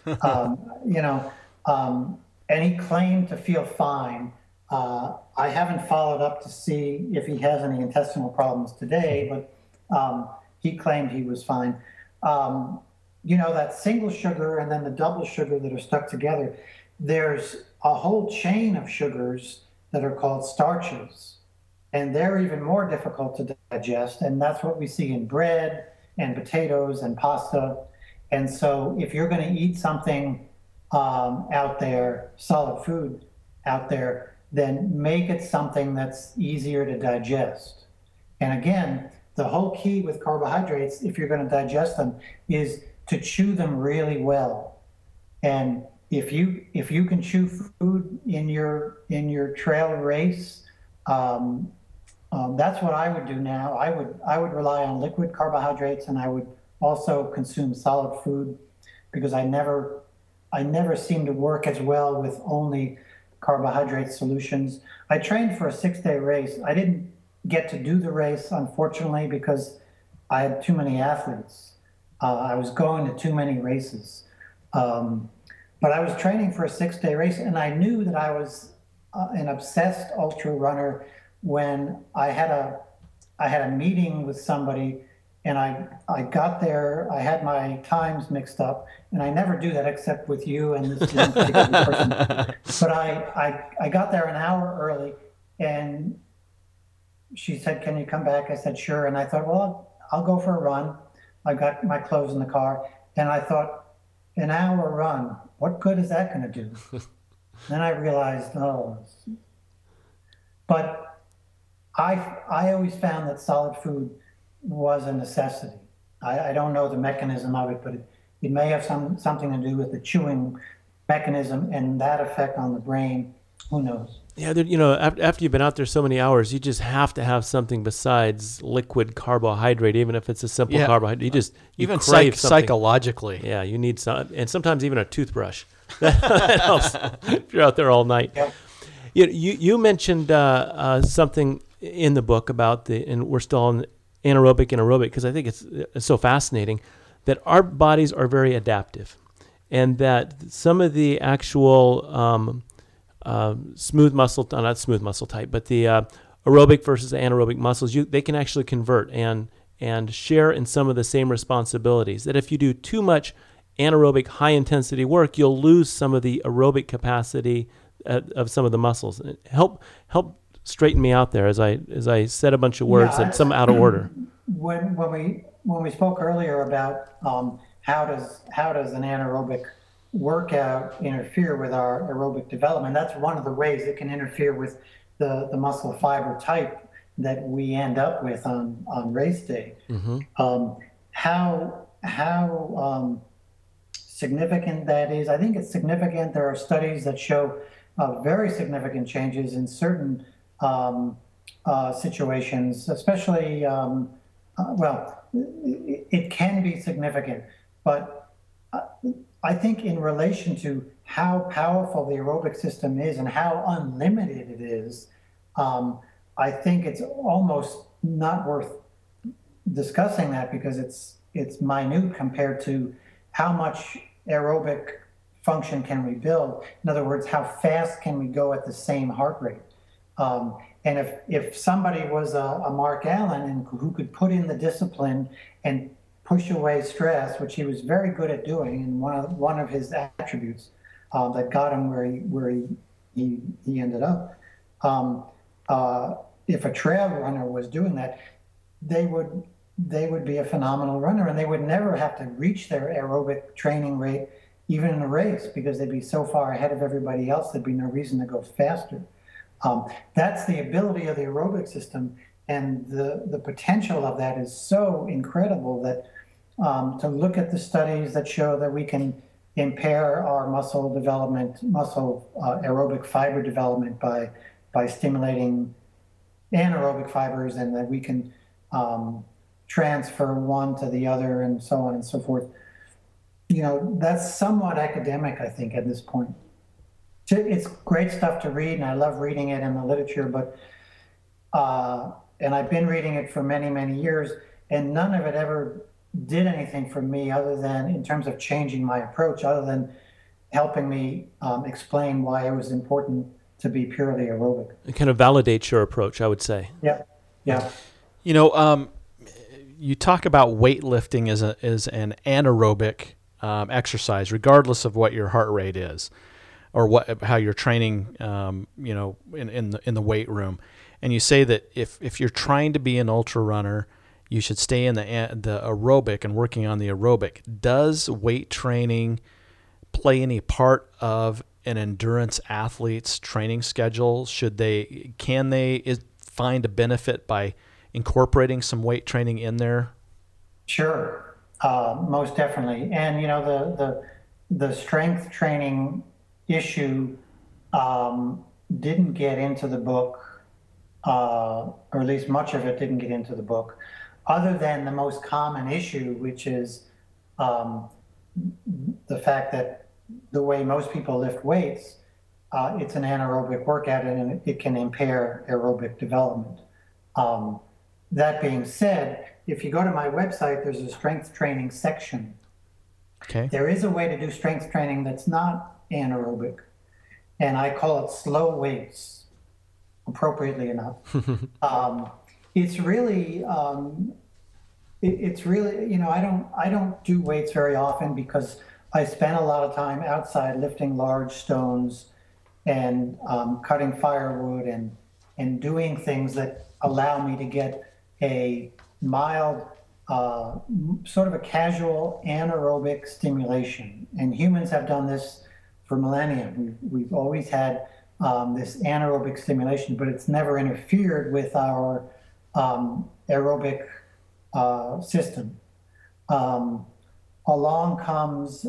And he claimed to feel fine. I haven't followed up to see if he has any intestinal problems today, but he claimed he was fine. That single sugar and then the double sugar that are stuck together, there's a whole chain of sugars that are called starches. And they're even more difficult to digest. And that's what we see in bread and potatoes and pasta. And so if you're going to eat something out there, solid food out there, then make it something that's easier to digest. And again, the whole key with carbohydrates, if you're going to digest them, is to chew them really well. And if you can chew food in your trail race, that's what I would do now. I would rely on liquid carbohydrates, and I would also consume solid food, because I never seem to work as well with only carbohydrate solutions. I trained for a 6-day race. I didn't get to do the race, unfortunately, because I had too many athletes. I was going to too many races. But I was training for a 6-day race, and I knew that I was an obsessed ultra runner when I had a meeting with somebody, and I got there. I had my times mixed up, and I never do that except with you and this one particular person. But I got there an hour early, and she said, "Can you come back?" I said, "Sure." And I thought, well, I'll go for a run. I got my clothes in the car, and I thought, an hour run, what good is that going to do? Then I realized, but I always found that solid food was a necessity. I don't know the mechanism of it, but it may have something to do with the chewing mechanism and that effect on the brain. Who knows? Yeah, after you've been out there so many hours, you just have to have something besides liquid carbohydrate, even if it's a simple carbohydrate. You even crave something. Psychologically. Yeah, you need some, and sometimes even a toothbrush. That helps if you're out there all night. Yeah. You mentioned something in the book about and we're still on anaerobic and aerobic, because I think it's so fascinating that our bodies are very adaptive, and that some of the actual smooth muscle, not smooth muscle type, but the aerobic versus anaerobic muscles, they can actually convert and share in some of the same responsibilities. That if you do too much anaerobic high intensity work, you'll lose some of the aerobic capacity of some of the muscles. Help straighten me out there as I said a bunch of words and some out of order. When we spoke earlier about how does an anaerobic workout interfere with our aerobic development, that's one of the ways it can interfere with the muscle fiber type that we end up with on race day. Mm-hmm. How significant that is, I think it's significant. There are studies that show very significant changes in certain situations, especially, it can be significant, but I think in relation to how powerful the aerobic system is and how unlimited it is, I think it's almost not worth discussing that, because it's minute compared to how much aerobic function can we build. In other words, how fast can we go at the same heart rate? And if somebody was a Mark Allen and who could put in the discipline and push away stress, which he was very good at doing, and one of his attributes that got him where he ended up. If a trail runner was doing that, they would be a phenomenal runner, and they would never have to reach their aerobic training rate even in a race, because they'd be so far ahead of everybody else, there'd be no reason to go faster. That's the ability of the aerobic system, and the potential of that is so incredible that to look at the studies that show that we can impair our muscle development, aerobic fiber development by stimulating anaerobic fibers, and that we can transfer one to the other and so on and so forth. That's somewhat academic, I think, at this point. It's great stuff to read, and I love reading it in the literature, but and I've been reading it for many, many years, and none of it ever did anything for me other than, in terms of changing my approach, other than helping me explain why it was important to be purely aerobic. It kind of validates your approach, I would say. Yeah. You talk about weightlifting as an anaerobic exercise, regardless of what your heart rate is, or how you're training, in the weight room. And you say that if you're trying to be an ultra runner, you should stay in the aerobic and working on the aerobic. Does weight training play any part of an endurance athlete's training schedule? Can they find a benefit by incorporating some weight training in there? Sure, most definitely. And the strength training issue didn't get into the book, or at least much of it didn't get into the book, other than the most common issue, which is the fact that the way most people lift weights, it's an anaerobic workout, and it can impair aerobic development. That being said, if you go to my website, there's a strength training section. Okay. There is a way to do strength training that's not anaerobic, and I call it slow weights, appropriately enough. It's really, it's really, I don't do weights very often because I spend a lot of time outside lifting large stones and cutting firewood and doing things that allow me to get a mild, sort of a casual anaerobic stimulation. And humans have done this for millennia. We've always had this anaerobic stimulation, but it's never interfered with our aerobic system. Along comes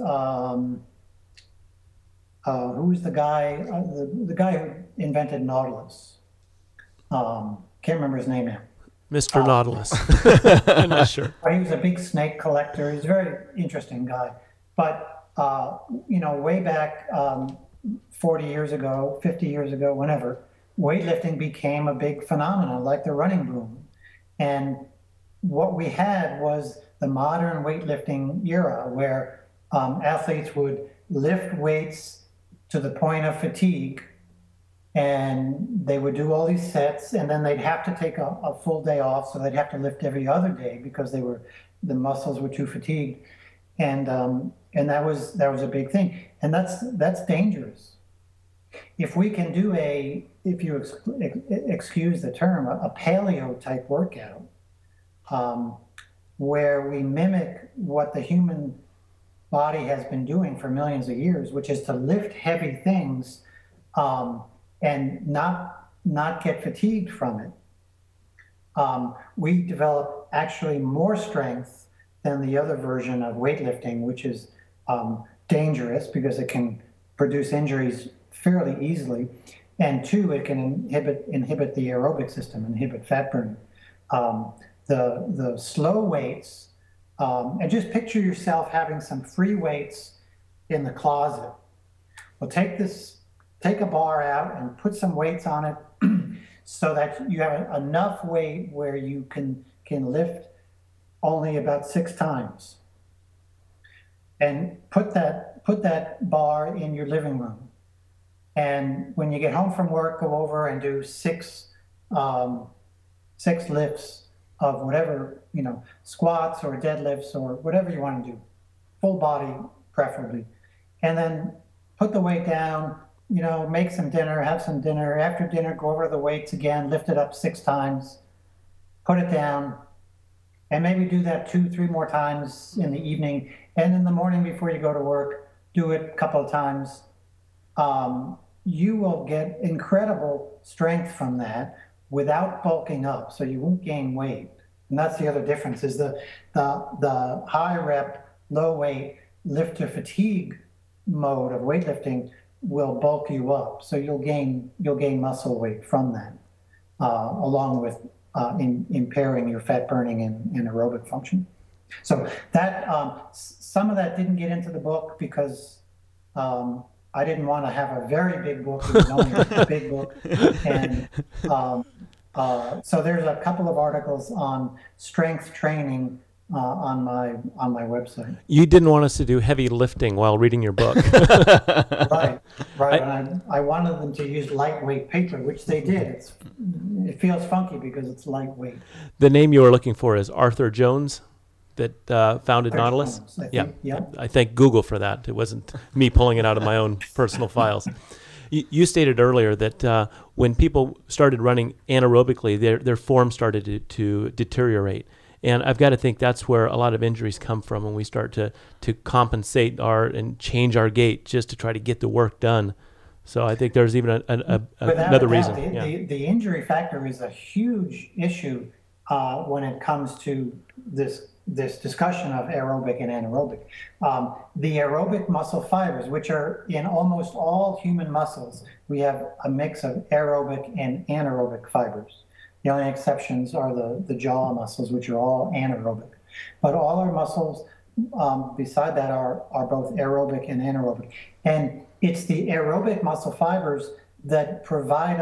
who's the guy? The guy who invented Nautilus. Can't remember his name now. Mr. Nautilus. I'm not sure. He was a big snake collector. He's a very interesting guy. But, way back 40 years ago, 50 years ago, whenever, weightlifting became a big phenomenon, like the running boom. And what we had was the modern weightlifting era where athletes would lift weights to the point of fatigue, and they would do all these sets, and then they'd have to take a full day off, so they'd have to lift every other day because the muscles were too fatigued, and that was a big thing, and that's dangerous. If we can do if you excuse the term, a paleo type workout, where we mimic what the human body has been doing for millions of years, which is to lift heavy things and not get fatigued from it. We develop actually more strength than the other version of weightlifting, which is dangerous because it can produce injuries fairly easily. And two, it can inhibit the aerobic system, inhibit fat burning. The slow weights, and just picture yourself having some free weights in the closet. Well, take a bar out and put some weights on it so that you have enough weight where you can lift only about 6 times. And put that bar in your living room. And when you get home from work, go over and do 6 lifts of whatever, squats or deadlifts or whatever you want to do, full body preferably. And then put the weight down, make some dinner, have some dinner. After dinner, go over the weights again, lift it up 6 times, put it down, and maybe do that 2-3 more times in the evening. And in the morning before you go to work, do it a couple of times. You will get incredible strength from that without bulking up, so you won't gain weight. And that's the other difference, is the high rep, low weight, lift to fatigue mode of weightlifting will bulk you up. So you'll gain muscle weight from that, along with impairing your fat burning and aerobic function. So that some of that didn't get into the book because I didn't want to have a very big book. It was only a big book, and so there's a couple of articles on strength training on my website. You didn't want us to do heavy lifting while reading your book. Right. And I wanted them to use lightweight paper, which they did. It feels funky because it's lightweight. The name you were looking for is Arthur Jones, that founded Nautilus. Jones, I think. Yeah. I thank Google for that. It wasn't me pulling it out of my own personal files. You stated earlier that when people started running anaerobically, their form started to deteriorate. And I've got to think that's where a lot of injuries come from when we start to compensate and change our gait just to try to get the work done. So I think there's even another reason. The injury factor is a huge issue when it comes to this discussion of aerobic and anaerobic. The aerobic muscle fibers, which are in almost all human muscles, we have a mix of aerobic and anaerobic fibers. The only exceptions are the jaw muscles, which are all anaerobic. But all our muscles beside that are both aerobic and anaerobic. And it's the aerobic muscle fibers that provide us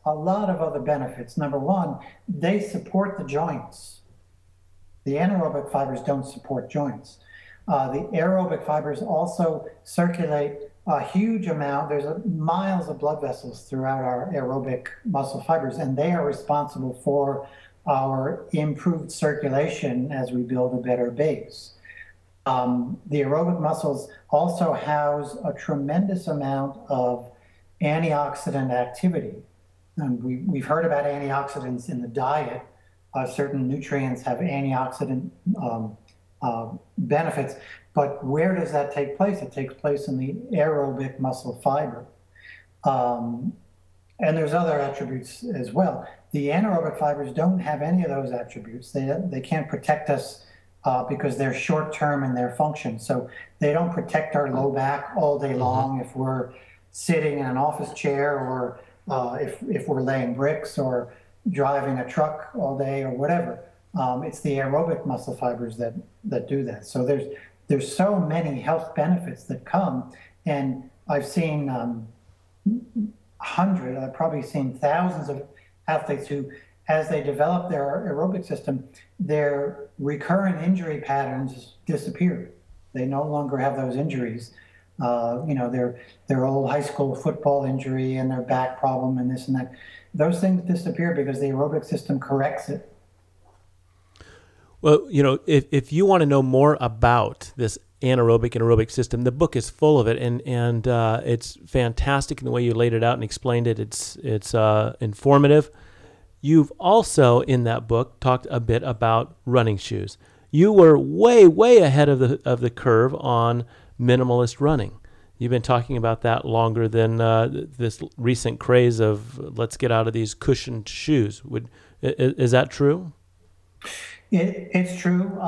a lot of other benefits. Number one, they support the joints. The anaerobic fibers don't support joints. The aerobic fibers also circulate a huge amount. There's miles of blood vessels throughout our aerobic muscle fibers, and they are responsible for our improved circulation as we build a better base. The aerobic muscles also house a tremendous amount of antioxidant activity. And we've heard about antioxidants in the diet. Certain nutrients have antioxidant benefits, but where does that take place? It takes place in the aerobic muscle fiber. And there's other attributes as well. The anaerobic fibers don't have any of those attributes. They can't protect us because they're short-term in their function. So they don't protect our low back all day long if we're sitting in an office chair, or if we're laying bricks or driving a truck all day or whatever. It's the aerobic muscle fibers that do that. So there's so many health benefits that come, and I've seen I've probably seen thousands of athletes who, as they develop their aerobic system, their recurrent injury patterns disappear. They no longer have those injuries. Their old high school football injury and their back problem and this and that. Those things disappear because the aerobic system corrects it. Well, if you want to know more about this anaerobic and aerobic system, the book is full of it, and it's fantastic in the way you laid it out and explained it. It's informative. You've also, in that book, talked a bit about running shoes. You were way, way ahead of the curve on minimalist running. You've been talking about that longer than this recent craze of let's get out of these cushioned shoes. Is that true? It's true.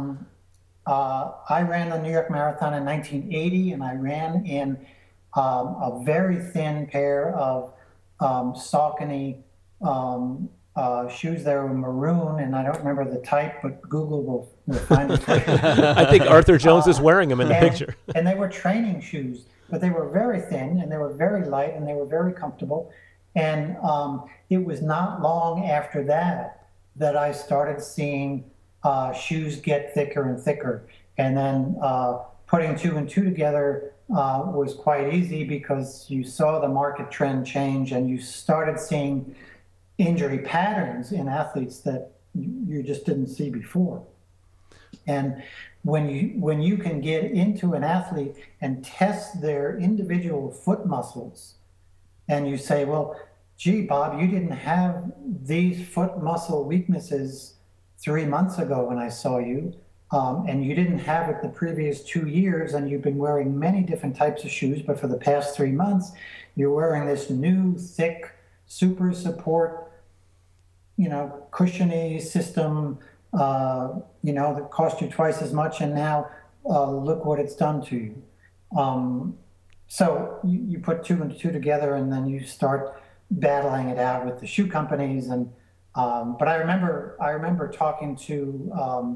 I ran the New York Marathon in 1980, and I ran in a very thin pair of Saucony shoes. They were maroon, and I don't remember the type, but Google will find it for you. I think Arthur Jones is wearing them in the picture. And they were training shoes, but they were very thin, and they were very light, and they were very comfortable. And it was not long after that I started seeing shoes get thicker and thicker. And then putting two and two together was quite easy because you saw the market trend change, and you started seeing injury patterns in athletes that you just didn't see before. And when you can get into an athlete and test their individual foot muscles, and you say, well, gee, Bob, you didn't have these foot muscle weaknesses 3 months ago when I saw you, and you didn't have it the previous 2 years, and you've been wearing many different types of shoes, but for the past 3 months, you're wearing this new, thick, super support, cushiony system, that cost you twice as much, and now look what it's done to you. So you put two and two together, and then you start battling it out with the shoe companies. And but I remember talking to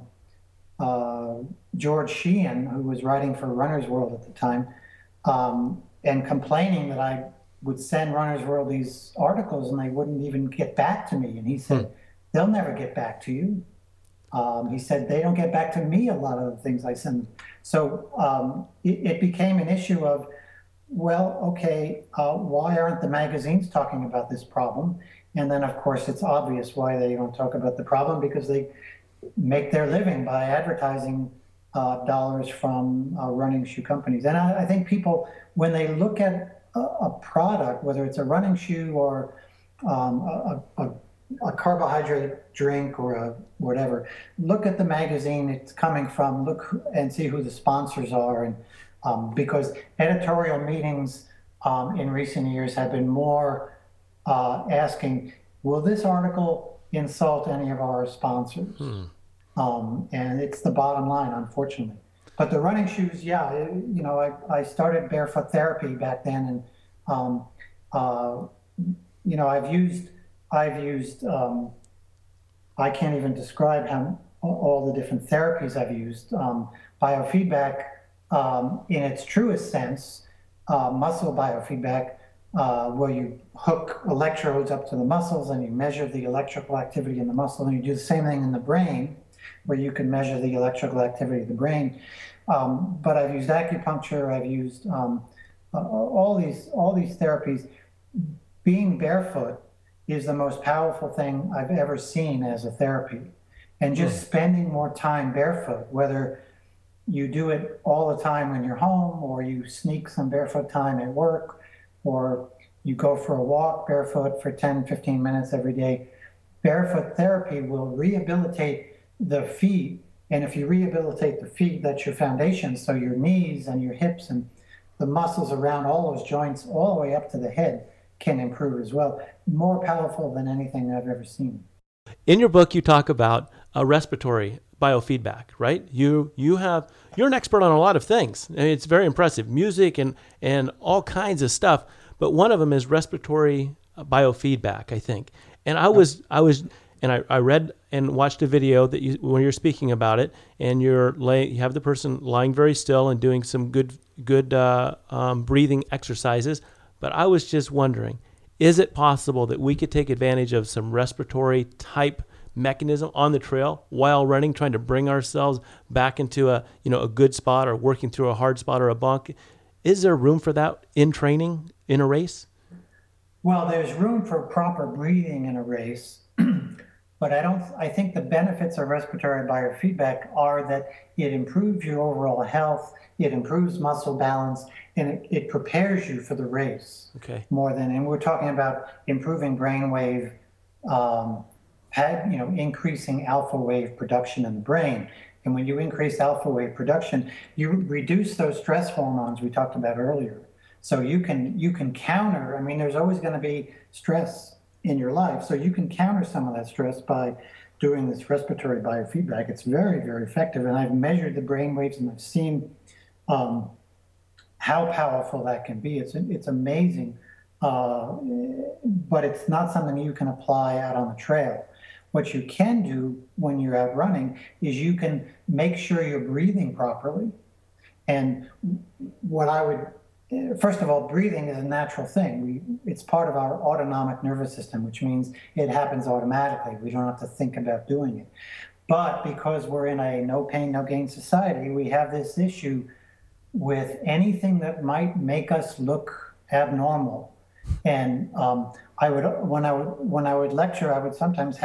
George Sheehan, who was writing for Runner's World at the time, and complaining that I would send Runner's World these articles and they wouldn't even get back to me. And he said, they'll never get back to you. He said, they don't get back to me a lot of the things I send. So it became an issue of, well, okay, why aren't the magazines talking about this problem? And then, of course, it's obvious why they don't talk about the problem, because they make their living by advertising dollars from running shoe companies. And I think people, when they look at a product, whether it's a running shoe or a carbohydrate drink or a whatever, look at the magazine it's coming from, look and see who the sponsors are. And because editorial meetings in recent years have been more asking, will this article insult any of our sponsors? And it's the bottom line, unfortunately. But the running shoes, yeah, I started Barefoot Therapy back then, and I've used I can't even describe all the different therapies I've used. Biofeedback, in its truest sense, muscle biofeedback, where you hook electrodes up to the muscles and you measure the electrical activity in the muscle, and you do the same thing in the brain, where you can measure the electrical activity of the brain. But I've used acupuncture, I've used all these therapies. Being barefoot is the most powerful thing I've ever seen as a therapy. And just spending more time barefoot, whether you do it all the time when you're home, or you sneak some barefoot time at work, or you go for a walk barefoot for 10, 15 minutes every day, barefoot therapy will rehabilitate the feet. And if you rehabilitate the feet, that's your foundation. So your knees and your hips and the muscles around all those joints, all the way up to the head, can improve as well. More powerful than anything I've ever seen. In your book, you talk about respiratory biofeedback, right? You're an expert on a lot of things. I mean, it's very impressive, music and all kinds of stuff. But one of them is respiratory biofeedback, I think. And I read and watched a video that when you're speaking about it, and you have the person lying very still and doing some good breathing exercises. But I was just wondering, is it possible that we could take advantage of some respiratory type mechanism on the trail while running, trying to bring ourselves back into a good spot, or working through a hard spot or a bunk? Is there room for that in training in a race? Well, there's room for proper breathing in a race, but I think the benefits of respiratory biofeedback are that it improves your overall health, it improves muscle balance, and it prepares you for the race. Okay. And we're talking about improving brainwave, increasing alpha wave production in the brain. And when you increase alpha wave production, you reduce those stress hormones we talked about earlier. So you can counter. I mean, there's always going to be stress in your life, so you can counter some of that stress by doing this respiratory biofeedback. It's very, very effective, and I've measured the brain waves, and I've seen how powerful that can be. It's amazing, but it's not something you can apply out on the trail. What you can do when you're out running is you can make sure you're breathing properly. And first of all, breathing is a natural thing. It's part of our autonomic nervous system, which means it happens automatically. We don't have to think about doing it. But because we're in a no pain, no gain society, we have this issue with anything that might make us look abnormal. And when I would lecture, I would sometimes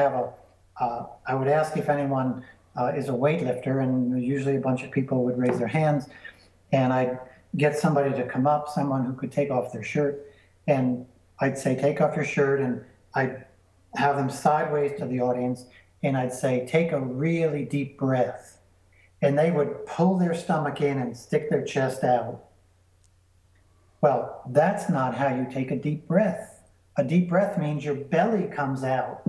I would ask if anyone is a weightlifter, and usually a bunch of people would raise their hands, and I'd get somebody to come up, someone who could take off their shirt, and I'd say, take off your shirt, and I'd have them sideways to the audience, and I'd say, take a really deep breath. And they would pull their stomach in and stick their chest out. Well, that's not how you take a deep breath. A deep breath means your belly comes out.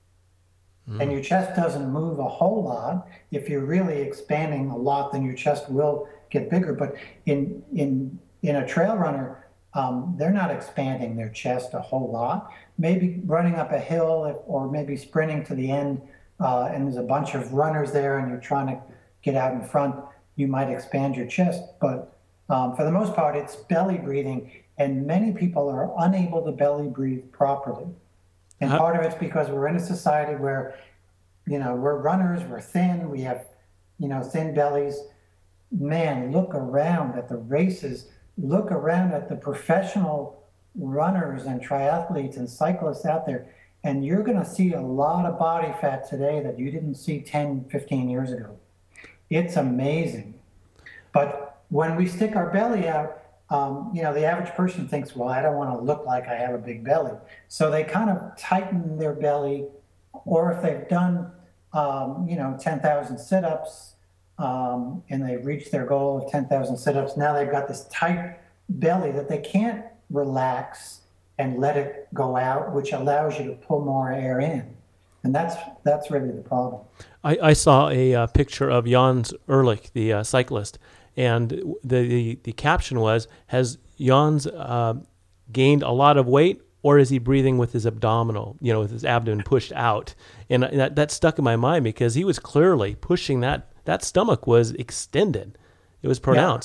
And your chest doesn't move a whole lot. If you're really expanding a lot, then your chest will get bigger. But in a trail runner, they're not expanding their chest a whole lot. Maybe running up a hill, or maybe sprinting to the end, and there's a bunch of runners there, and you're trying to get out in front, you might expand your chest. But for the most part, it's belly breathing, and many people are unable to belly breathe properly. And part of it's because we're in a society where, we're runners, we're thin, we have, thin bellies. Man, look around at the races, look around at the professional runners and triathletes and cyclists out there, and you're going to see a lot of body fat today that you didn't see 10, 15 years ago. It's amazing. But when we stick our belly out, the average person thinks, well, I don't want to look like I have a big belly. So they kind of tighten their belly, or if they've done, 10,000 sit-ups, and they've reached their goal of 10,000 sit-ups, now they've got this tight belly that they can't relax and let it go out, which allows you to pull more air in. And that's really the problem. I saw a picture of Jans Ehrlich, the cyclist, and the caption was, has Jans gained a lot of weight, or is he breathing with his abdominal, with his abdomen pushed out? And that stuck in my mind, because he was clearly pushing that stomach was extended. It was pronounced.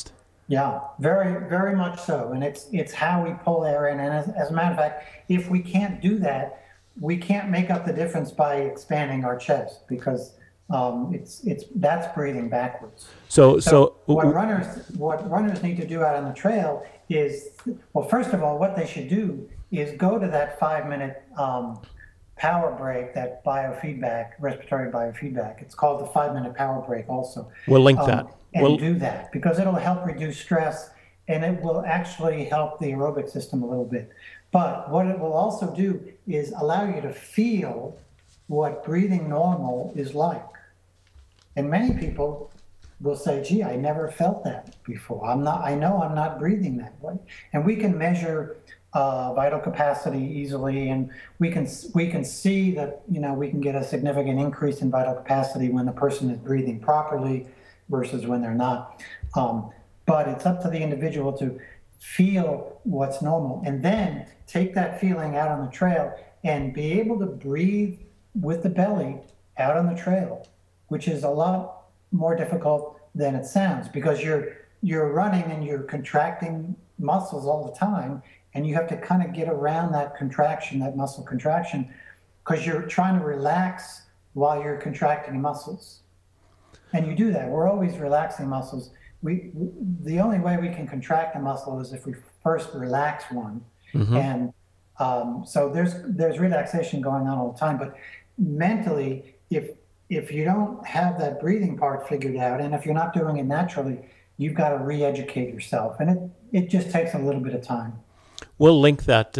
Yeah, very, very much so. And it's how we pull air in. And as a matter of fact, if we can't do that, we can't make up the difference by expanding our chest because it's that's breathing backwards. So So what runners need to do out on the trail is, well, first of all, what they should do is go to that 5 minute power break, that biofeedback, respiratory biofeedback. It's called the 5 minute power break also. we'll link that. And We'll, do that because it'll help reduce stress and it will actually help the aerobic system a little bit. But what it will also do is allow you to feel what breathing normal is like. And many people will say, gee, I never felt that before. I know I'm not breathing that way. And we can measure vital capacity easily, and we can see that, we can get a significant increase in vital capacity when the person is breathing properly versus when they're not. But it's up to the individual to feel what's normal and then take that feeling out on the trail and be able to breathe with the belly out on the trail, which is a lot more difficult than it sounds because you're running and you're contracting muscles all the time, and you have to kind of get around that contraction, that muscle contraction, because you're trying to relax while you're contracting muscles. And you do that. We're always relaxing muscles. The only way we can contract a muscle is if we first relax one. mm-hmm. And so there's relaxation going on all the time. But mentally, if you don't have that breathing part figured out, and if you're not doing it naturally, you've got to re-educate yourself, and it just takes a little bit of time. We'll link that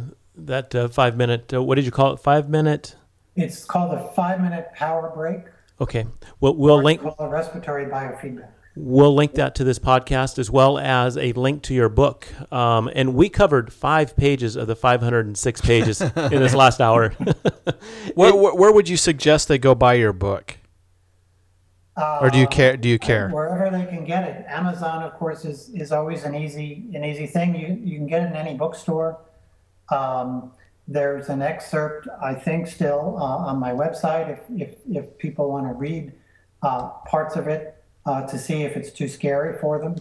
5 minute. What did you call it? 5 minute. It's called a 5 minute power break. Okay. We'll link. It's called a respiratory biofeedback. We'll link that to this podcast as well as a link to your book. And we covered 5 pages of the 506 pages in this last hour. Where would you suggest they go buy your book? Or do you care? Wherever they can get it. Amazon, of course, is always an easy thing. You can get it in any bookstore. There's an excerpt, I think, still on my website if people want to read parts of it to see if it's too scary for them.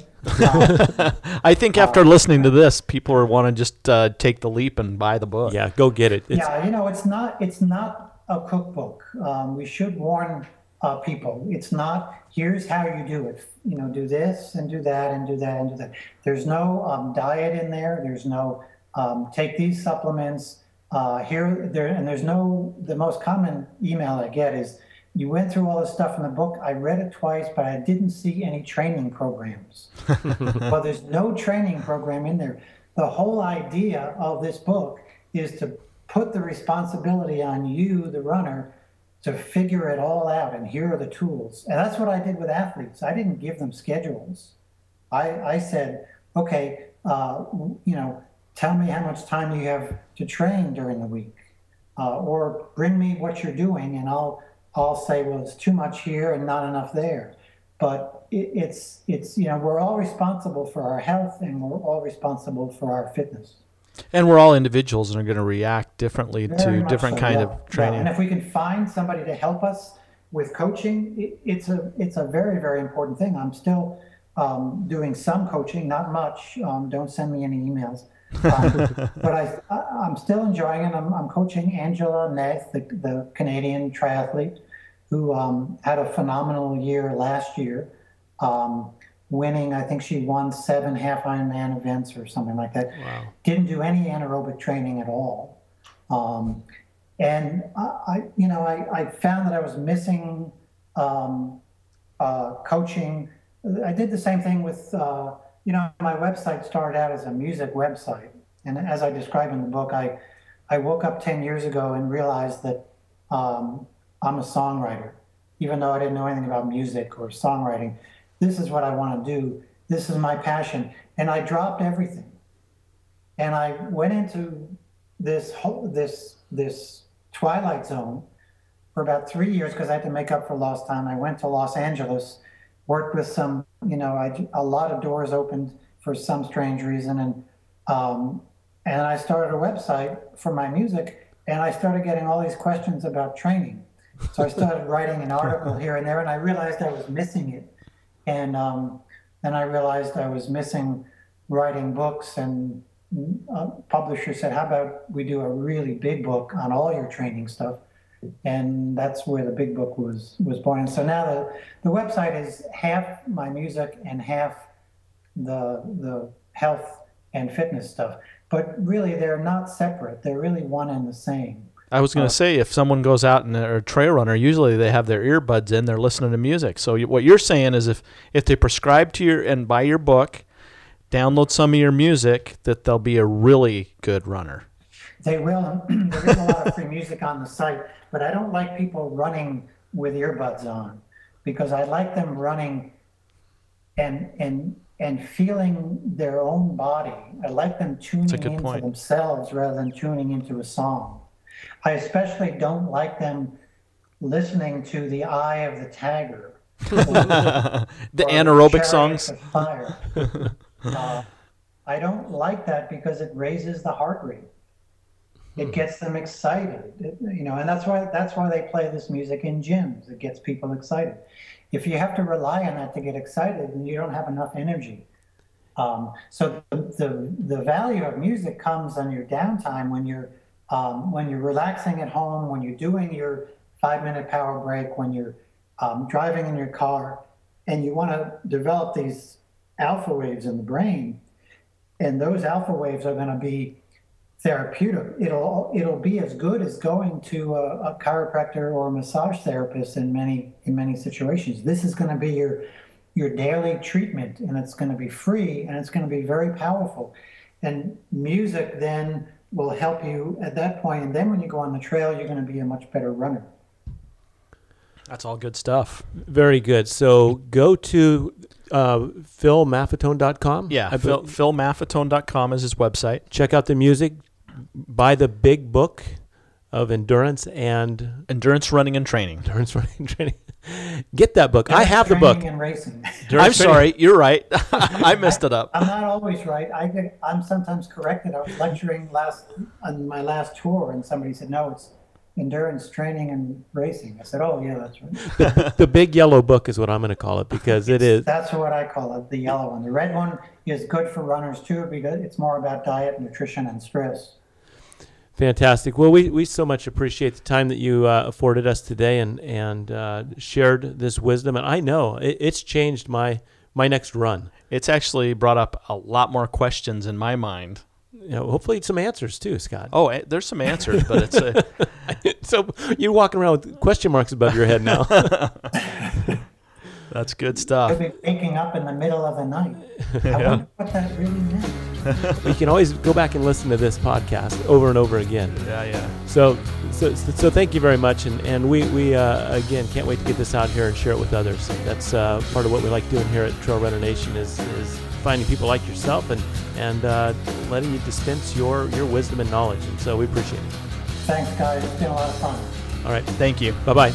I think after listening to this, people will want to just take the leap and buy the book. Yeah, go get it. It's not a cookbook. We should warn people. It's not, here's how you do it. Do this and do that and do that and do that. There's no diet in there. There's no take these supplements. There's no, the most common email I get is, you went through all this stuff in the book. I read it twice, but I didn't see any training programs. Well, there's no training program in there. The whole idea of this book is to put the responsibility on you, the runner, to figure it all out. And here are the tools. And that's what I did with athletes. I didn't give them schedules. I said, okay, tell me how much time you have to train during the week, or bring me what you're doing, and I'll say, well, it's too much here and not enough there. But it's we're all responsible for our health, and we're all responsible for our fitness. And we're all individuals and are going to react differently Very to different kind of training. Yeah. And if we can find somebody to help us with coaching, it's a very, very important thing. I'm still doing some coaching, not much. Don't send me any emails. But I'm still enjoying it. I'm coaching Angela Nath, the Canadian triathlete, who had a phenomenal year last year, winning. I think she won 7 half Ironman events or something like that. Wow. Didn't do any anaerobic training at all, and I found that I was missing coaching. I did the same thing with. My website started out as a music website. And as I describe in the book, I woke up 10 years ago and realized that I'm a songwriter, even though I didn't know anything about music or songwriting. This is what I want to do. This is my passion. And I dropped everything. And I went into this twilight zone for about 3 years because I had to make up for lost time. I went to Los Angeles, worked with some, a lot of doors opened for some strange reason. And I started a website for my music, and I started getting all these questions about training. So I started writing an article here and there, and I realized I was missing it. And Then I realized I was missing writing books, and a publisher said, how about we do a really big book on all your training stuff? And that's where the big book was born. And so now the website is half my music and half the health and fitness stuff. But really, they're not separate. They're really one and the same. I was going to say, if someone goes out and they're a trail runner, usually they have their earbuds in, they're listening to music. So what you're saying is if they prescribe to your and buy your book, download some of your music, that they'll be a really good runner. They will. There is a lot of free music on the site, but I don't like people running with earbuds on, because I like them running and feeling their own body. I like them tuning into themselves rather than tuning into a song. I especially don't like them listening to The Eye of the Tiger. The anaerobic songs. I don't like that because it raises the heart rate. It gets them excited, and that's why they play this music in gyms. It gets people excited. If you have to rely on that to get excited, then you don't have enough energy. So the value of music comes on your downtime when you're relaxing at home, when you're doing your 5-minute power break, when you're driving in your car, and you want to develop these alpha waves in the brain, and those alpha waves are going to be therapeutic. It'll be as good as going to a chiropractor or a massage therapist in many situations. This is going to be your daily treatment, and it's going to be free, and it's going to be very powerful. And music then will help you at that point, and then when you go on the trail, you're going to be a much better runner. That's all good stuff. Very good. So go to philmaffetone.com. Yeah, philmaffetone.com is his website. Check out the music. Buy the big book of endurance running and training. Endurance running and training. Get that book. I have the book. And racing. I'm sorry, you're right. I messed it up. I'm not always right. I'm sometimes corrected. I was lecturing on my last tour, and somebody said, no, it's endurance training and racing. I said, oh, yeah, that's right. The big yellow book is what I'm going to call it, because it is. That's what I call it, the yellow one. The red one is good for runners, too, because it's more about diet, nutrition, and stress. Fantastic. Well, we so much appreciate the time that you afforded us today and shared this wisdom. And I know it's changed my next run. It's actually brought up a lot more questions in my mind. Hopefully some answers too, Scott. Oh, there's some answers, but it's so you're walking around with question marks above your head now. That's good stuff. Could be waking up in the middle of the night. I wonder what that really meant. You can always go back and listen to this podcast over and over again. Yeah. So thank you very much, and we again can't wait to get this out here and share it with others. That's part of what we like doing here at Trail Runner Nation is finding people like yourself and letting you dispense your wisdom and knowledge. And so we appreciate it. Thanks, guys. It's been a lot of fun. All right. Thank you. Bye-bye.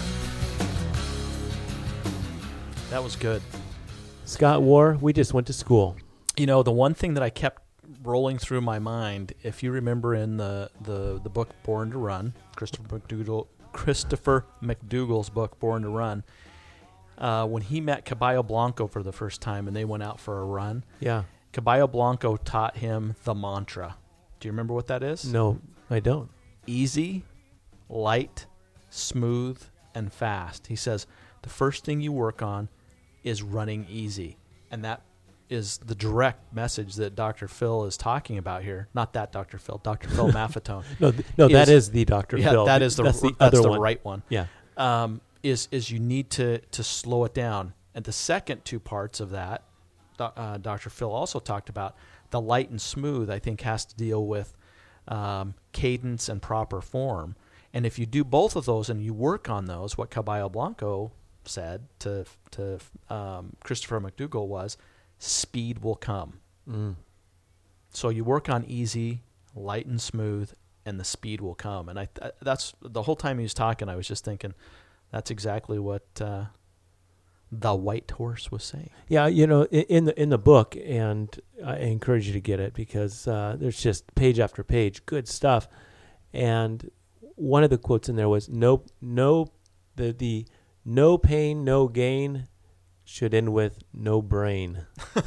That was good. Scott Warr, we just went to school. The one thing that I kept rolling through my mind, if you remember in the book Born to Run, Christopher McDougall's book Born to Run, when he met Caballo Blanco for the first time and they went out for a run, Caballo Blanco taught him the mantra. Do you remember what that is? No, I don't. Easy, light, smooth, and fast. He says the first thing you work on is running easy. And that is the direct message that Dr. Phil is talking about here. Not that Dr. Phil, Dr. Phil Maffetone. No, that is the Dr. Phil. That is that's the right one. Yeah. Is you need to slow it down. And the second two parts of that, Dr. Phil also talked about, the light and smooth, I think, has to deal with cadence and proper form. And if you do both of those and you work on those, what Caballo Blanco said to Christopher McDougall was, speed will come. So you work on easy, light and smooth, and the speed will come. And that's the whole time he was talking, I was just thinking, that's exactly what the White Horse was saying. Yeah, in the book, and I encourage you to get it because there's just page after page, good stuff. And one of the quotes in there was, "No pain, no gain. should end with no brain.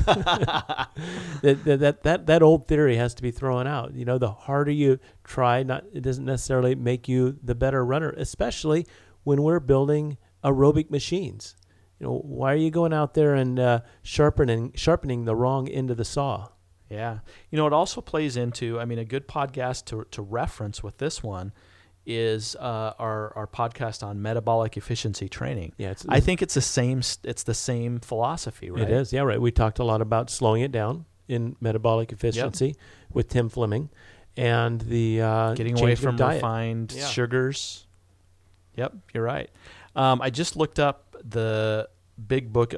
that old theory has to be thrown out. You know, the harder you try, it doesn't necessarily make you the better runner, especially when we're building aerobic machines. You know, why are you going out there and sharpening the wrong end of the saw? Yeah. You know, it also plays into, I mean, a good podcast to reference with this one is our podcast on metabolic efficiency training. Yeah, I think it's the same philosophy, right? It is. Yeah, right. We talked a lot about slowing it down in metabolic efficiency with Tim Fleming and the getting away from diet. refined sugars. Yep, you're right. I just looked up the big book